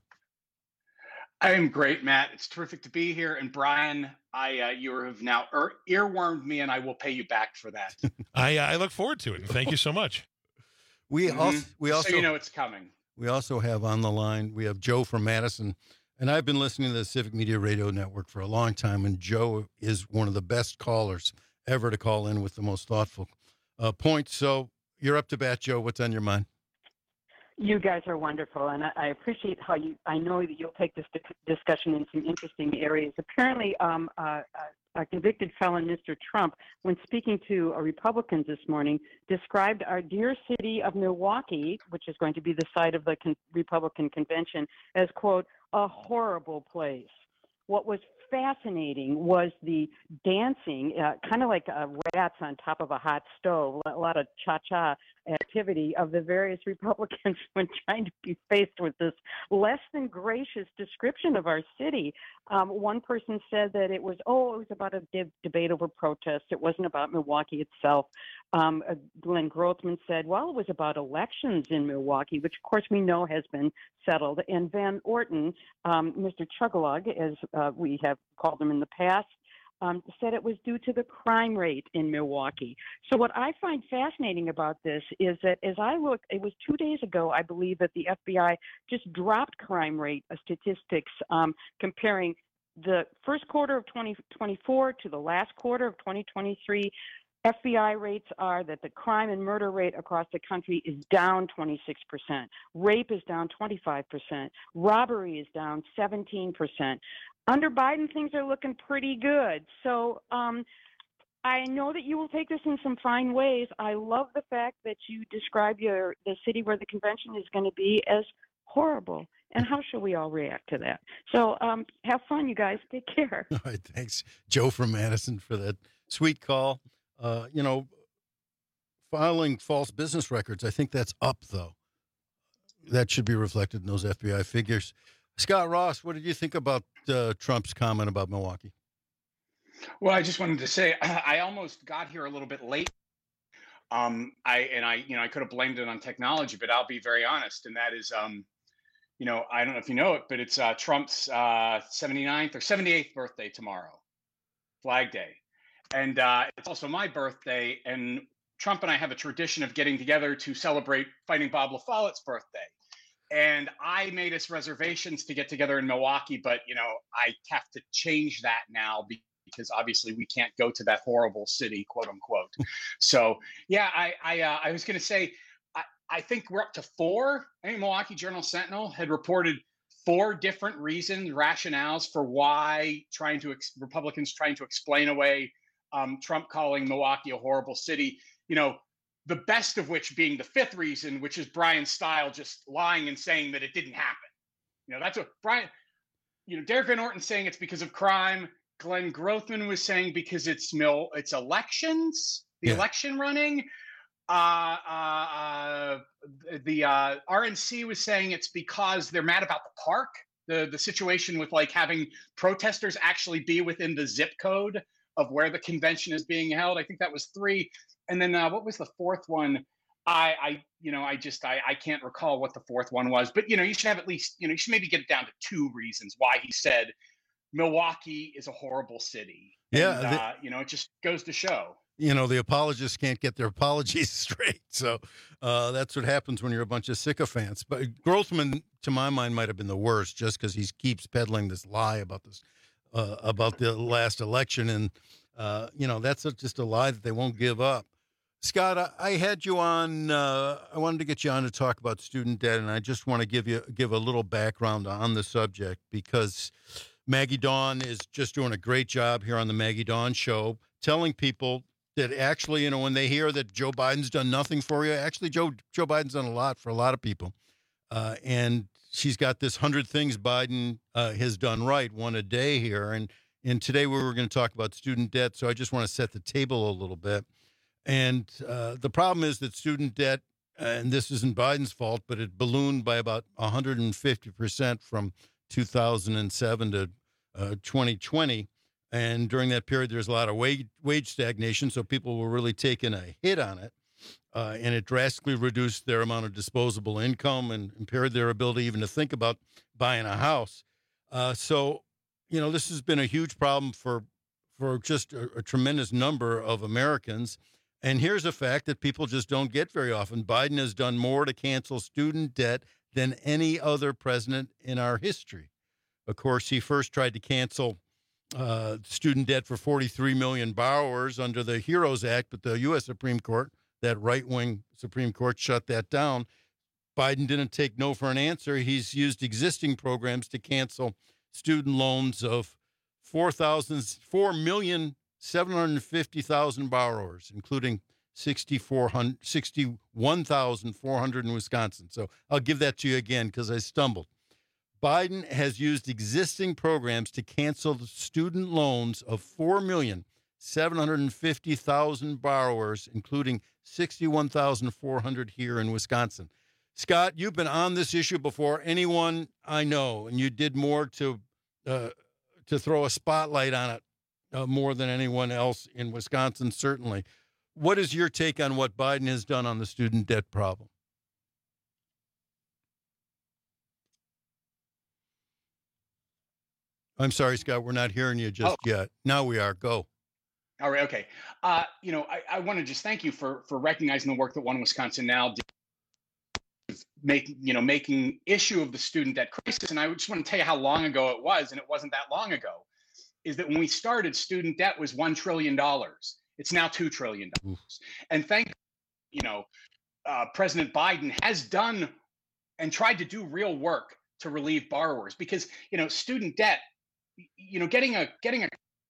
I am great, Matt. It's terrific to be here. And Brian, I uh, you have now er- earwormed me, and I will pay you back for that. I uh, I look forward to it, and thank you so much. We Mhm. also we also so you know it's coming. We also have on the line, we have Joe from Madison. And I've been listening to the Civic Media Radio Network for a long time, and Joe is one of the best callers ever to call in with the most thoughtful uh, points. So you're up to bat, Joe. What's on your mind? You guys are wonderful, and I, I appreciate how you. I know that you'll take this di- discussion in some interesting areas. Apparently, um, uh, a, a convicted felon, Mister Trump, when speaking to uh, Republicans this morning, described our dear city of Milwaukee, which is going to be the site of the con- Republican convention, as, quote, a horrible place. What was fascinating was the dancing, uh, kind of like uh, rats on top of a hot stove, a lot of cha-cha activity of the various Republicans when trying to be faced with this less than gracious description of our city. Um, one person said that it was, oh, it was about a de- debate over protest. It wasn't about Milwaukee itself. Um, uh, Glenn Grothman said, well, it was about elections in Milwaukee, which of course we know has been settled. And Van Orton, um, Mister Chuggalug, as uh, we have called him in the past, Um, said it was due to the crime rate in Milwaukee. So what I find fascinating about this is that as I look, it was two days ago, I believe, that the F B I just dropped crime rate statistics um, comparing the first quarter of twenty twenty-four to the last quarter of twenty twenty-three. F B I rates are that the crime and murder rate across the country is down twenty-six percent. Rape is down twenty-five percent. Robbery is down seventeen percent. Under Biden, things are looking pretty good. So um, I know that you will take this in some fine ways. I love the fact that you describe your the city where the convention is going to be as horrible. And how should we all react to that? So um, have fun, you guys. Take care. All right, thanks, Joe from Madison, for that sweet call. Uh, you know, filing false business records, I think that's up, though. That should be reflected in those F B I figures. Scott Ross, what did you think about uh, Trump's comment about Milwaukee? Well, I just wanted to say I almost got here a little bit late. Um, I and I, you know, I could have blamed it on technology, but I'll be very honest, and that is, um, you know, I don't know if you know it, but it's uh, Trump's uh, seventy-ninth or seventy-eighth birthday tomorrow, Flag Day, and uh, it's also my birthday. And Trump and I have a tradition of getting together to celebrate Fighting Bob LaFollette's birthday. And I made us reservations to get together in Milwaukee, but, you know, I have to change that now because obviously we can't go to that horrible city, quote unquote. So, yeah, I I, uh, I was going to say, I, I think we're up to four. I think Milwaukee Journal-Sentinel had reported four different reasons, rationales for why trying to ex- Republicans trying to explain away um, Trump calling Milwaukee a horrible city. You know, the best of which being the fifth reason, which is Brian Style just lying and saying that it didn't happen. You know, that's what Brian, you know, Derek Van Orton saying it's because of crime. Glenn Grothman was saying because it's mil, it's elections, the yeah. election running. Uh, uh, uh, the uh, R N C was saying it's because they're mad about the park, the the situation with like having protesters actually be within the zip code of where the convention is being held. I think that was three. And then uh, what was the fourth one? I, I, you know, I just, I, I can't recall what the fourth one was, but, you know, you should have at least, you know, you should maybe get it down to two reasons why he said Milwaukee is a horrible city. Yeah. And, the, uh, you know, it just goes to show. You know, the apologists can't get their apologies straight. So uh, that's what happens when you're a bunch of sycophants. But Grothman, to my mind, might have been the worst just because he keeps peddling this lie about this, uh, about the last election. And, uh, you know, that's a, just a lie that they won't give up. Scott, I, I had you on. Uh, I wanted to get you on to talk about student debt, and I just want to give you give a little background on the subject because Maggie Dawn is just doing a great job here on the Maggie Dawn Show, telling people that actually, you know, when they hear that Joe Biden's done nothing for you, actually Joe Joe Biden's done a lot for a lot of people, uh, and she's got this hundred things Biden uh, has done right, one a day here, and and today we were going to talk about student debt, so I just want to set the table a little bit. And uh, the problem is that student debt, and this isn't Biden's fault, but it ballooned by about one hundred fifty percent from two thousand seven to uh, twenty twenty. And during that period, there's a lot of wage, wage stagnation, so people were really taking a hit on it. Uh, and it drastically reduced their amount of disposable income and impaired their ability even to think about buying a house. Uh, so, you know, this has been a huge problem for, for just a, a tremendous number of Americans. And here's a fact that people just don't get very often. Biden has done more to cancel student debt than any other president in our history. Of course, he first tried to cancel uh, student debt for forty-three million borrowers under the HEROES Act, but the U S Supreme Court, that right-wing Supreme Court, shut that down. Biden didn't take no for an answer. He's used existing programs to cancel student loans of four million seven hundred fifty thousand borrowers, including sixty-one thousand four hundred in Wisconsin. So I'll give that to you again because I stumbled. Biden has used existing programs to cancel the student loans of four million seven hundred fifty thousand borrowers, including sixty-one thousand four hundred here in Wisconsin. Scott, you've been on this issue before anyone I know, and you did more to uh, to throw a spotlight on it Uh, more than anyone else in Wisconsin, certainly. What is your take on what Biden has done on the student debt problem? I'm sorry, Scott, we're not hearing you just Oh. yet. Now we are. Go. All right. Okay. Uh, you know, I, I want to just thank you for for recognizing the work that One Wisconsin Now did, make you know making issue of the student debt crisis. And I just want to tell you how long ago it was, and it wasn't that long ago. Is that when we started, student debt was one trillion dollars. It's now two trillion dollars. And thank you know, uh, President Biden has done and tried to do real work to relieve borrowers because you know student debt, you know, getting a getting a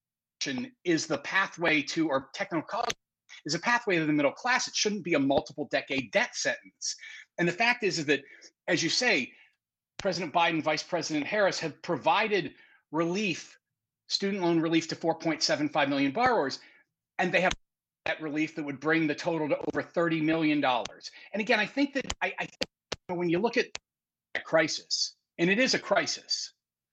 is the pathway to, or technical college is a pathway to the middle class. It shouldn't be a multiple decade debt sentence. And the fact is, is that, as you say, President Biden, Vice President Harris have provided relief, student loan relief to four point seven five million borrowers, and they have that relief that would bring the total to over thirty million dollars. And again, I think that I, I think when you look at a crisis, and it is a crisis,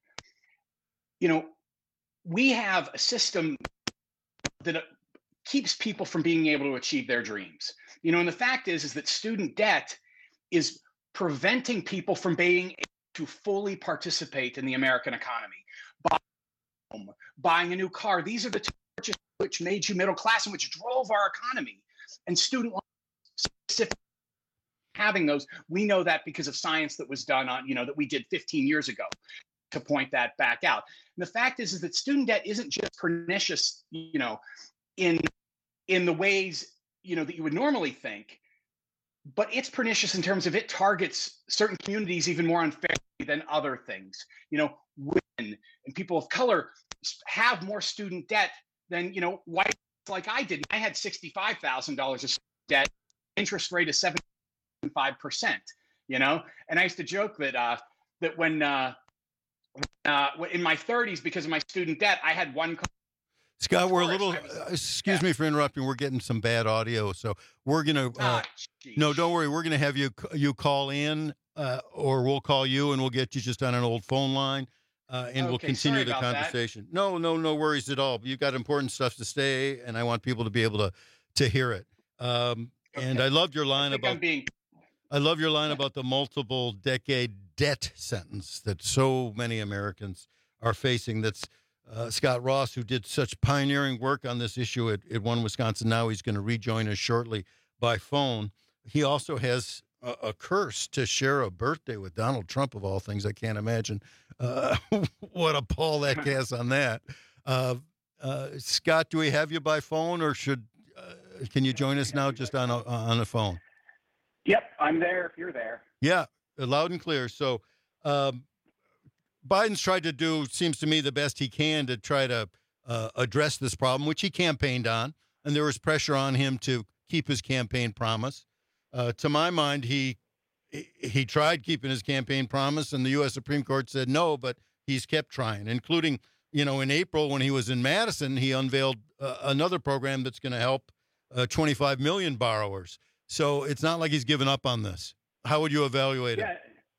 you know, we have a system that keeps people from being able to achieve their dreams. You know, and the fact is, is that student debt is preventing people from being able to fully participate in the American economy. Buying, buying a new car, these are the two purchases which made you middle class and which drove our economy. And student loans, specifically having those, we know that because of science that was done on, you know, that we did fifteen years ago to point that back out. And the fact is, is that student debt isn't just pernicious, you know, in in the ways, you know, that you would normally think, but it's pernicious in terms of it targets certain communities even more unfairly than other things. You know, women and people of color have more student debt than, you know, whites like I did. I had sixty-five thousand dollars of debt, interest rate of seventy-five percent, you know? And I used to joke that uh, that when, uh, uh, in my thirties, because of my student debt, I had one car. Scott, we're a little, uh, excuse yeah. me for interrupting. We're getting some bad audio. So we're going to, uh, oh, no, don't worry. We're going to have you, you call in uh, or we'll call you and we'll get you just on an old phone line uh, and okay, we'll continue the conversation. That. No, no, no worries at all. You've got important stuff to say and I want people to be able to, to hear it. Um, okay. And I loved your line I about, I'm being... I love your line about the multiple decade debt sentence that so many Americans are facing. That's, Uh, Scott Ross, who did such pioneering work on this issue at, at One Wisconsin Now. He's going to rejoin us shortly by phone. He also has a, a curse to share a birthday with Donald Trump, of all things. I can't imagine uh, what a pull that has on that. Uh, uh, Scott, do we have you by phone, or should uh, can you join us now just on a, on the phone? Yep, I'm there if you're there. Yeah, loud and clear. So um, Biden's tried to do, seems to me, the best he can to try to uh, address this problem, which he campaigned on, and there was pressure on him to keep his campaign promise. Uh, to my mind, he he tried keeping his campaign promise, and the U S Supreme Court said no, but he's kept trying, including, you know, in April when he was in Madison, he unveiled uh, another program that's going to help uh, twenty-five million borrowers. So it's not like he's given up on this. How would you evaluate yeah. it?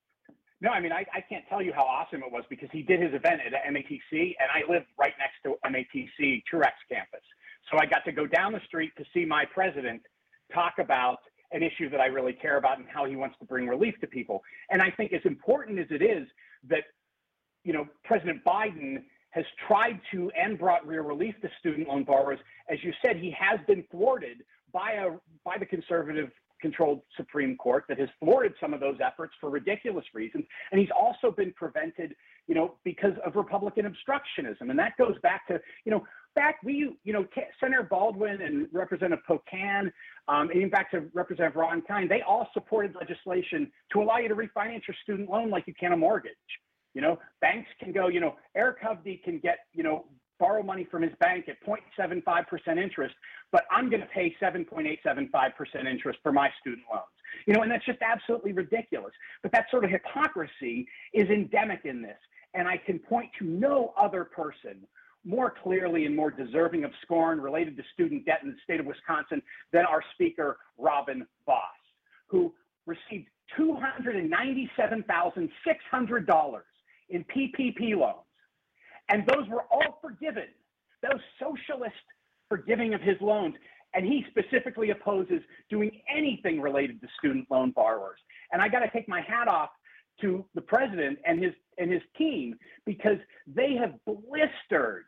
No, I mean, I, I can't tell you how awesome it was because he did his event at M A T C, and I live right next to M A T C Truex campus. So I got to go down the street to see my president talk about an issue that I really care about and how he wants to bring relief to people. And I think as important as it is that, you know, President Biden has tried to and brought real relief to student loan borrowers, as you said, he has been thwarted by a by the conservative-controlled Supreme Court that has thwarted some of those efforts for ridiculous reasons. And he's also been prevented, you know, because of Republican obstructionism. And that goes back to, you know, back we, you know, Senator Baldwin and Representative Pocan, um, and even back to Representative Ron Kind, they all supported legislation to allow you to refinance your student loan like you can a mortgage. You know, banks can go, you know, Eric Hovde can get, you know, borrow money from his bank at zero point seven five percent interest, but I'm going to pay seven point eight seven five percent interest for my student loans. You know, and that's just absolutely ridiculous. But that sort of hypocrisy is endemic in this. And I can point to no other person more clearly and more deserving of scorn related to student debt in the state of Wisconsin than our speaker, Robin Vos, who received two hundred ninety-seven thousand six hundred dollars in P P P loans. And those were all forgiven, those socialist forgiving of his loans. And he specifically opposes doing anything related to student loan borrowers. And I got to take my hat off to the president and his and his team because they have blistered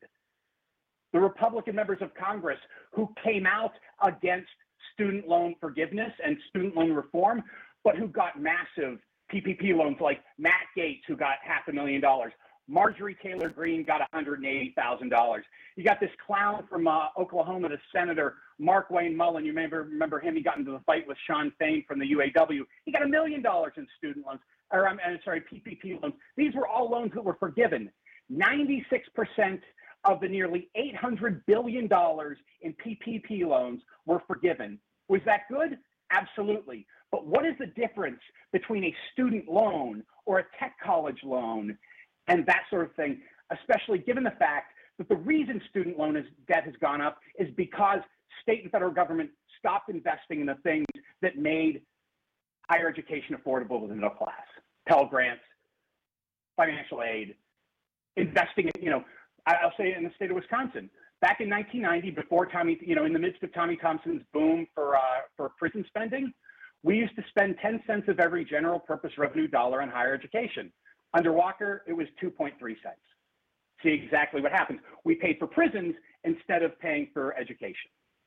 the Republican members of Congress who came out against student loan forgiveness and student loan reform, but who got massive P P P loans, like Matt Gaetz, who got half a million dollars. Marjorie Taylor Greene got one hundred eighty thousand dollars. You got this clown from uh, Oklahoma, the Senator Mark Wayne Mullen. You may remember him. He got into the fight with Sean Fain from the U A W. He got a million dollars in student loans, or I'm sorry, P P P loans. These were all loans that were forgiven. ninety-six percent of the nearly eight hundred billion dollars in P P P loans were forgiven. Was that good? Absolutely. But what is the difference between a student loan or a tech college loan and that sort of thing, especially given the fact that the reason student loan is, debt has gone up is because state and federal government stopped investing in the things that made higher education affordable to the middle class. Pell Grants, financial aid, investing in, you know, I'll say in the state of Wisconsin. Back in nineteen ninety, before Tommy, you know, in the midst of Tommy Thompson's boom for uh, for prison spending, we used to spend ten cents of every general purpose revenue dollar on higher education. Under Walker, it was two point three cents. See exactly what happens. We paid for prisons instead of paying for education.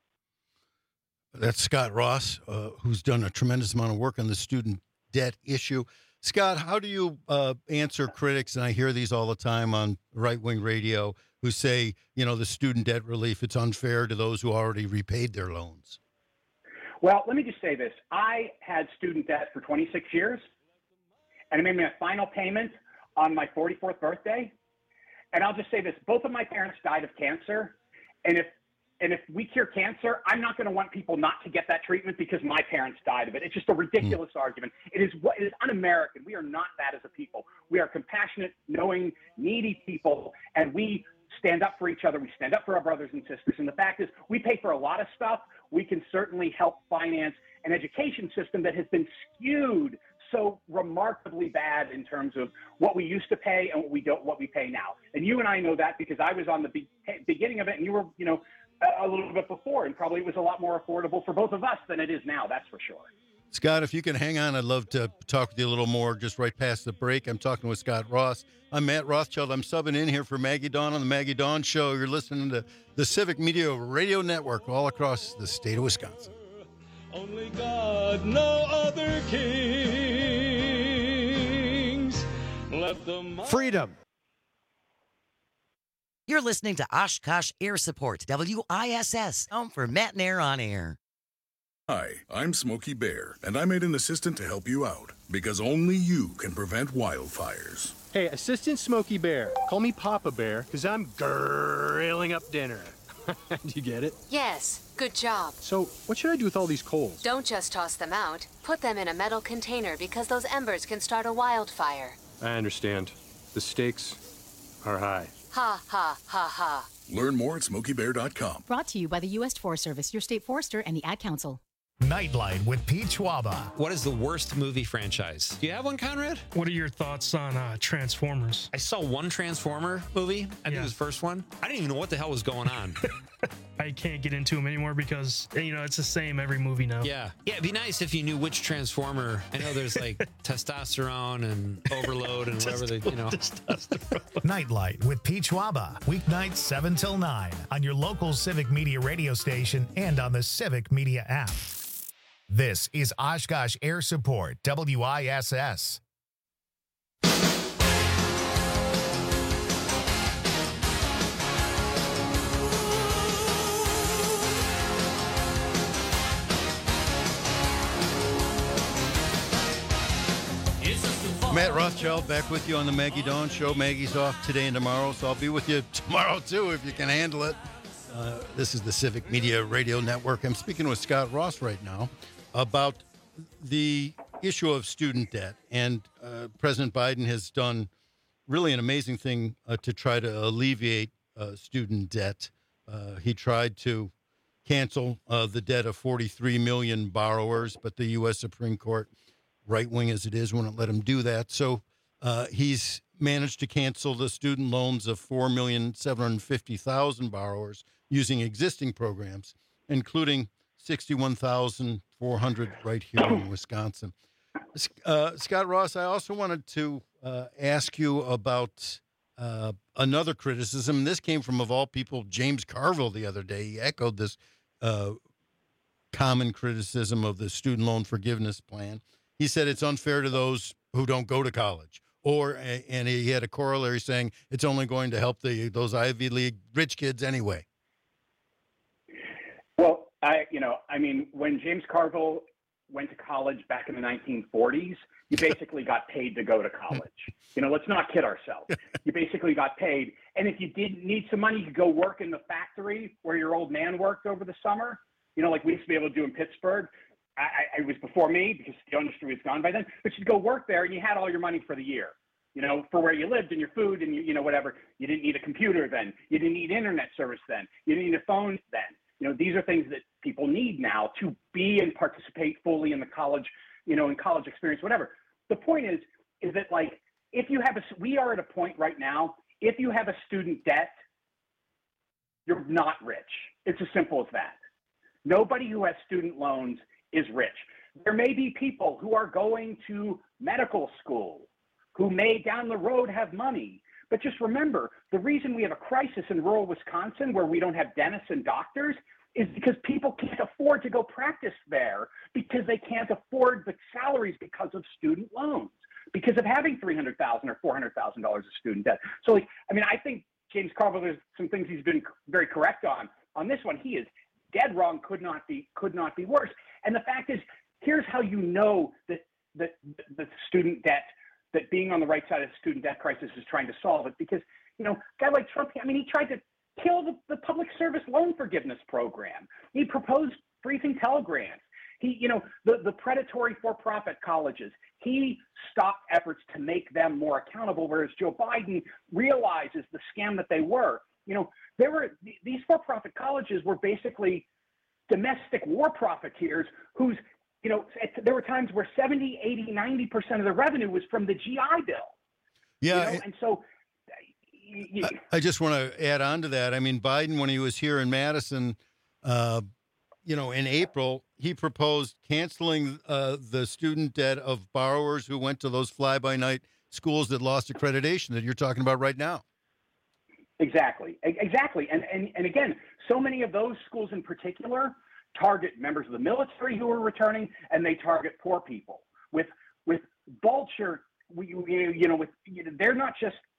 That's Scott Ross, uh, who's done a tremendous amount of work on the student debt issue. Scott, how do you uh, answer critics, and I hear these all the time on right-wing radio, who say, you know, the student debt relief, it's unfair to those who already repaid their loans? Well, let me just say this. I had student debt for twenty-six years, and I made my final payment on my forty-fourth birthday. And I'll just say this, both of my parents died of cancer. And if and if we cure cancer, I'm not going to want people not to get that treatment because my parents died of it. It's just a ridiculous mm. argument. It is what it is un-American. We are not that as a people. We are compassionate, knowing, needy people, and we stand up for each other. We stand up for our brothers and sisters. And the fact is, we pay for a lot of stuff. We can certainly help finance an education system that has been skewed so remarkably bad in terms of what we used to pay and what we don't, what we pay now. And you and I know that because I was on the be- beginning of it, and you were, you know, a, a little bit before, and probably it was a lot more affordable for both of us than it is now. That's for sure. Scott, if you can hang on, I'd love to talk with you a little more just right past the break. I'm talking with Scott Ross. I'm Matt Rothschild. I'm subbing in here for Maggie Dawn on the Maggie Dawn Show. You're listening to the Civic Media Radio Network all across the state of Wisconsin. Only God, no other kings. Let the Freedom. You're listening to Oshkosh Air Support, W I S S, home for Matt and Air on Air. Hi, I'm Smokey Bear, and I made an assistant to help you out, because only you can prevent wildfires. Hey, Assistant Smokey Bear, call me Papa Bear, because I'm grilling up dinner. Do you get it? Yes, good job. So, what should I do with all these coals? Don't just toss them out. Put them in a metal container because those embers can start a wildfire. I understand. The stakes are high. Ha, ha, ha, ha. Learn more at smokey bear dot com. Brought to you by the U S Forest Service, your state forester, and the Ad Council. Nightlight with Pete Schwaba. What is the worst movie franchise? Do you have one, Conrad? What are your thoughts on uh, Transformers? I saw one Transformer movie. I think Yeah. it was the first one. I didn't even know what the hell was going on. I can't get into them anymore because, you know, it's the same every movie now. Yeah. Yeah, it'd be nice if you knew which Transformer. I know there's like testosterone and overload and whatever they, you know. Nightlight with Pete Schwaba. Weeknights seven till nine on your local Civic Media radio station and on the Civic Media app. This is Oshkosh Air Support, W I S S. Matt Rothschild back with you on the Maggie Dawn Show. Maggie's off today and tomorrow, so I'll be with you tomorrow too if you can handle it. Uh, this is the Civic Media Radio Network. I'm speaking with Scott Ross right now about the issue of student debt. And uh, President Biden has done really an amazing thing uh, to try to alleviate uh, student debt. Uh, he tried to cancel uh, the debt of forty-three million borrowers, but the U S Supreme Court, right wing as it is, wouldn't let him do that. So uh, he's managed to cancel the student loans of four million seven hundred fifty thousand borrowers using existing programs, including sixty-one thousand four hundred right here in Wisconsin. Uh, Scott Ross, I also wanted to uh, ask you about uh, another criticism. This came from, of all people, James Carville the other day. He echoed this uh, common criticism of the student loan forgiveness plan. He said it's unfair to those who don't go to college. Or, and he had a corollary saying it's only going to help the those Ivy League rich kids anyway. Well, I, you know, I mean, when James Carville went to college back in the nineteen forties, you basically got paid to go to college. You know, let's not kid ourselves. You basically got paid. And if you did need some money, you could go work in the factory where your old man worked over the summer. You know, like we used to be able to do in Pittsburgh. I, I, it was before me because the industry was gone by then, but you'd go work there and you had all your money for the year, you know, for where you lived and your food and, you, you know, whatever. You didn't need a computer then. You didn't need internet service then. You didn't need a phone then. You know, these are things that people need now to be and participate fully in the college, you know, in college experience, whatever. The point is, is that like, if you have a, we are at a point right now, if you have a student debt, you're not rich. It's as simple as that. Nobody who has student loans is rich. There may be people who are going to medical school who may down the road have money. But just remember, the reason we have a crisis in rural Wisconsin where we don't have dentists and doctors is because people can't afford to go practice there because they can't afford the salaries because of student loans, because of having three hundred thousand dollars or four hundred thousand dollars of student debt. So, like, I mean, I think James Carville, there's some things he's been very correct on. On this one, he is dead wrong, could not be, could not be worse. And the fact is, here's how you know that that the student debt, that being on the right side of the student debt crisis is trying to solve it. Because, you know, a guy like Trump, I mean, he tried to kill the, the public service loan forgiveness program. He proposed freezing Pell Grants. He, you know, the, the predatory for-profit colleges, he stopped efforts to make them more accountable, whereas Joe Biden realizes the scam that they were. You know, there were these for-profit colleges were basically domestic war profiteers whose, you know, there were times where seventy, eighty, ninety percent of the revenue was from the G I Bill. Yeah. You know? And so you, I, I just want to add on to that. I mean, Biden, when he was here in Madison, uh, you know, in April, he proposed canceling uh, the student debt of borrowers who went to those fly-by-night schools that lost accreditation that you're talking about right now. Exactly. Exactly. And, and, and again, so many of those schools in particular target members of the military who are returning, and they target poor people. With with Vulture, we, you know, with you know, they're not just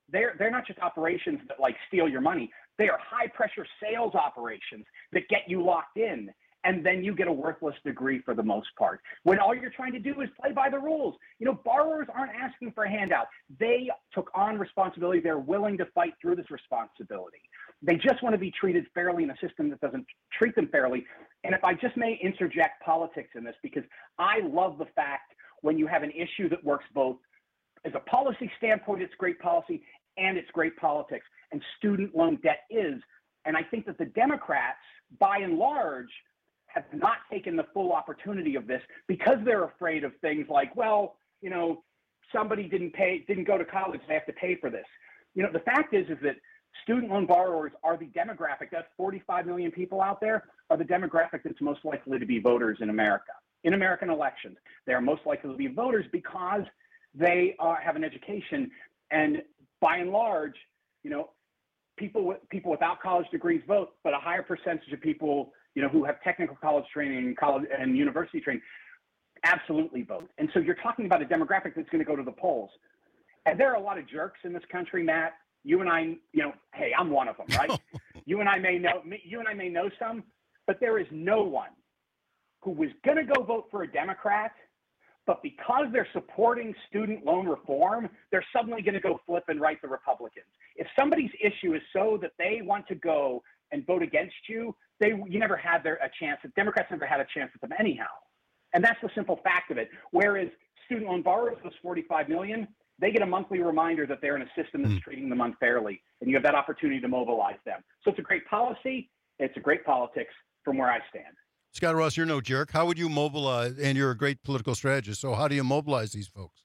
they're they're not just operations that like steal your money. They are high pressure sales operations that get you locked in, and then you get a worthless degree for the most part, when all you're trying to do is play by the rules. You know, borrowers aren't asking for a handout. They took on responsibility. They're willing to fight through this responsibility. They just want to be treated fairly in a system that doesn't treat them fairly. And if I just may interject politics in this, because I love the fact when you have an issue that works both as a policy standpoint, it's great policy, and it's great politics. And student loan debt is. And I think that the Democrats, by and large, have not taken the full opportunity of this because they're afraid of things like, well, you know, somebody didn't pay, didn't go to college, they have to pay for this. You know, the fact is, is that student loan borrowers are the demographic, that's forty-five million people out there, are the demographic that's most likely to be voters in America. In American elections, they are most likely to be voters because they uh, have an education. And by and large, you know, people, with, people without college degrees vote, but a higher percentage of people, you know, who have technical college training college and university training absolutely vote. And so you're talking about a demographic that's going to go to the polls. And there are a lot of jerks in this country, Matt. You and I, you know, hey, I'm one of them, right? you and I may know, you and I may know some, but there is no one who was going to go vote for a Democrat, but because they're supporting student loan reform, they're suddenly going to go flip and write the Republicans. If somebody's issue is so that they want to go and vote against you, they you never had their a chance. Democrats never had a chance with them anyhow. And that's the simple fact of it. Whereas student loan borrowers, those forty-five million, they get a monthly reminder that they're in a system that's mm. treating them unfairly, and you have that opportunity to mobilize them. So it's a great policy. It's a great politics from where I stand. Scott Ross, you're no jerk. How would you mobilize, and you're a great political strategist, so how do you mobilize these folks?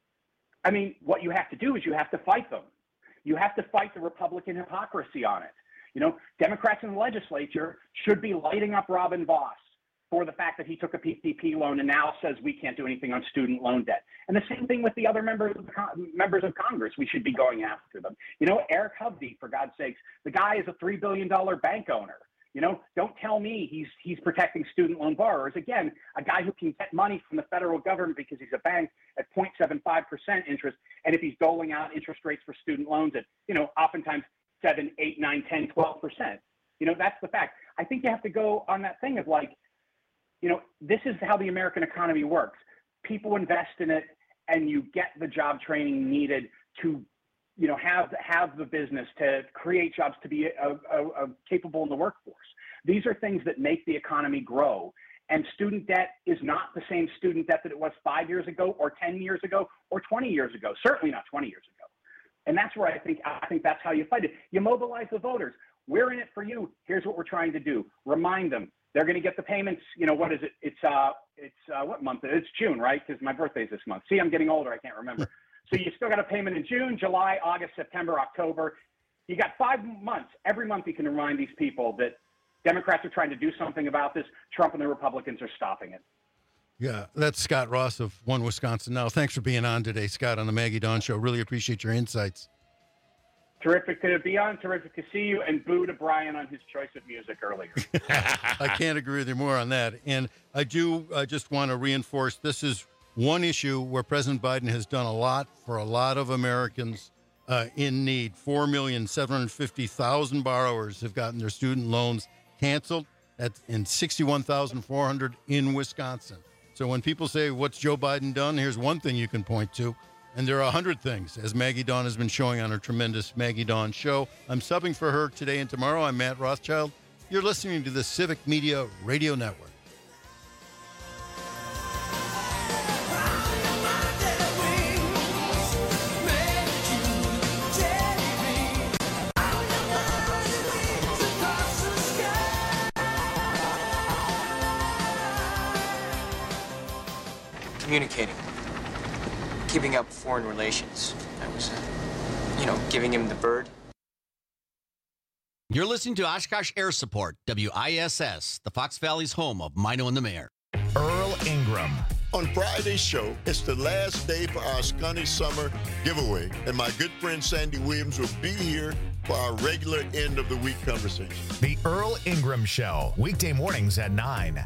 I mean, what you have to do is you have to fight them. You have to fight the Republican hypocrisy on it. You know, Democrats in the legislature should be lighting up Robin Vos for the fact that he took a P P P loan and now says we can't do anything on student loan debt. And the same thing with the other members of, the con- members of Congress. We should be going after them. You know, Eric Hovde, for God's sakes, the guy is a three billion dollars bank owner. You know, don't tell me he's he's protecting student loan borrowers. Again, a guy who can get money from the federal government because he's a bank at zero point seven five percent interest. And if he's doling out interest rates for student loans at, you know, oftentimes seven, eight, nine, ten, twelve percent. You know, that's the fact. I think you have to go on that thing of like, you know, this is how the American economy works. People invest in it and you get the job training needed to, you know, have, have the business to create jobs, to be a, a, a capable in the workforce. These are things that make the economy grow. And student debt is not the same student debt that it was five years ago or ten years ago or twenty years ago, certainly not twenty years ago. And that's where I think I think that's how you fight it. You mobilize the voters. We're in it for you. Here's what we're trying to do. Remind them they're going to get the payments. You know, what is it? It's uh, it's uh, what month? It's June, right? Because my birthday's this month. See, I'm getting older. I can't remember. So you still got a payment in June, July, August, September, October. You got five months. Every month you can remind these people that Democrats are trying to do something about this. Trump and the Republicans are stopping it. Yeah, that's Scott Ross of One Wisconsin Now. Thanks for being on today, Scott, on the Maggie Dawn Show. Really appreciate your insights. Terrific to be on. Terrific to see you. And boo to Brian on his choice of music earlier. I can't agree with you more on that. And I do I just want to reinforce this is one issue where President Biden has done a lot for a lot of Americans uh, in need. four million seven hundred fifty thousand borrowers have gotten their student loans canceled, at, and sixty-one thousand four hundred in Wisconsin. So when people say, what's Joe Biden done? Here's one thing you can point to. And there are a hundred things, as Maggie Dawn has been showing on her tremendous Maggie Dawn show. I'm subbing for her today and tomorrow. I'm Matt Rothschild. You're listening to the Civic Media Radio Network. Communicating. Keeping up foreign relations. I was, uh, you know, giving him the bird. You're listening to Oshkosh Air Support, W I S S, the Fox Valley's home of Mino and the Mayor. Earl Ingram. On Friday's show, it's the last day for our Scunny Summer giveaway, and my good friend Sandy Williams will be here for our regular end of the week conversation. The Earl Ingram Show, weekday mornings at nine.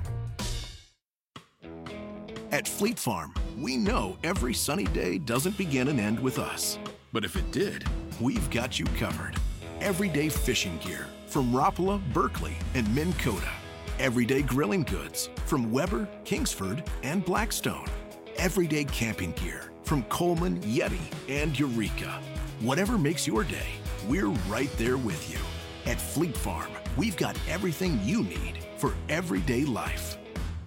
At Fleet Farm, we know every sunny day doesn't begin and end with us. But if it did, we've got you covered. Everyday fishing gear from Rapala, Berkeley, and Minn Kota. Everyday grilling goods from Weber, Kingsford, and Blackstone. Everyday camping gear from Coleman, Yeti, and Eureka. Whatever makes your day, we're right there with you. At Fleet Farm, we've got everything you need for everyday life.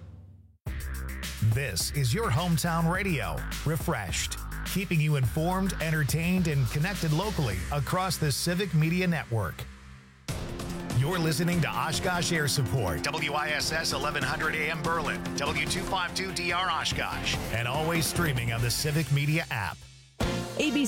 This is your hometown radio, Refreshed, keeping you informed, entertained, and connected locally across the Civic Media Network. You're listening to Oshkosh Air Support, W I S S eleven hundred A M Berlin, W two fifty-two D R Oshkosh, and always streaming on the Civic Media app. A B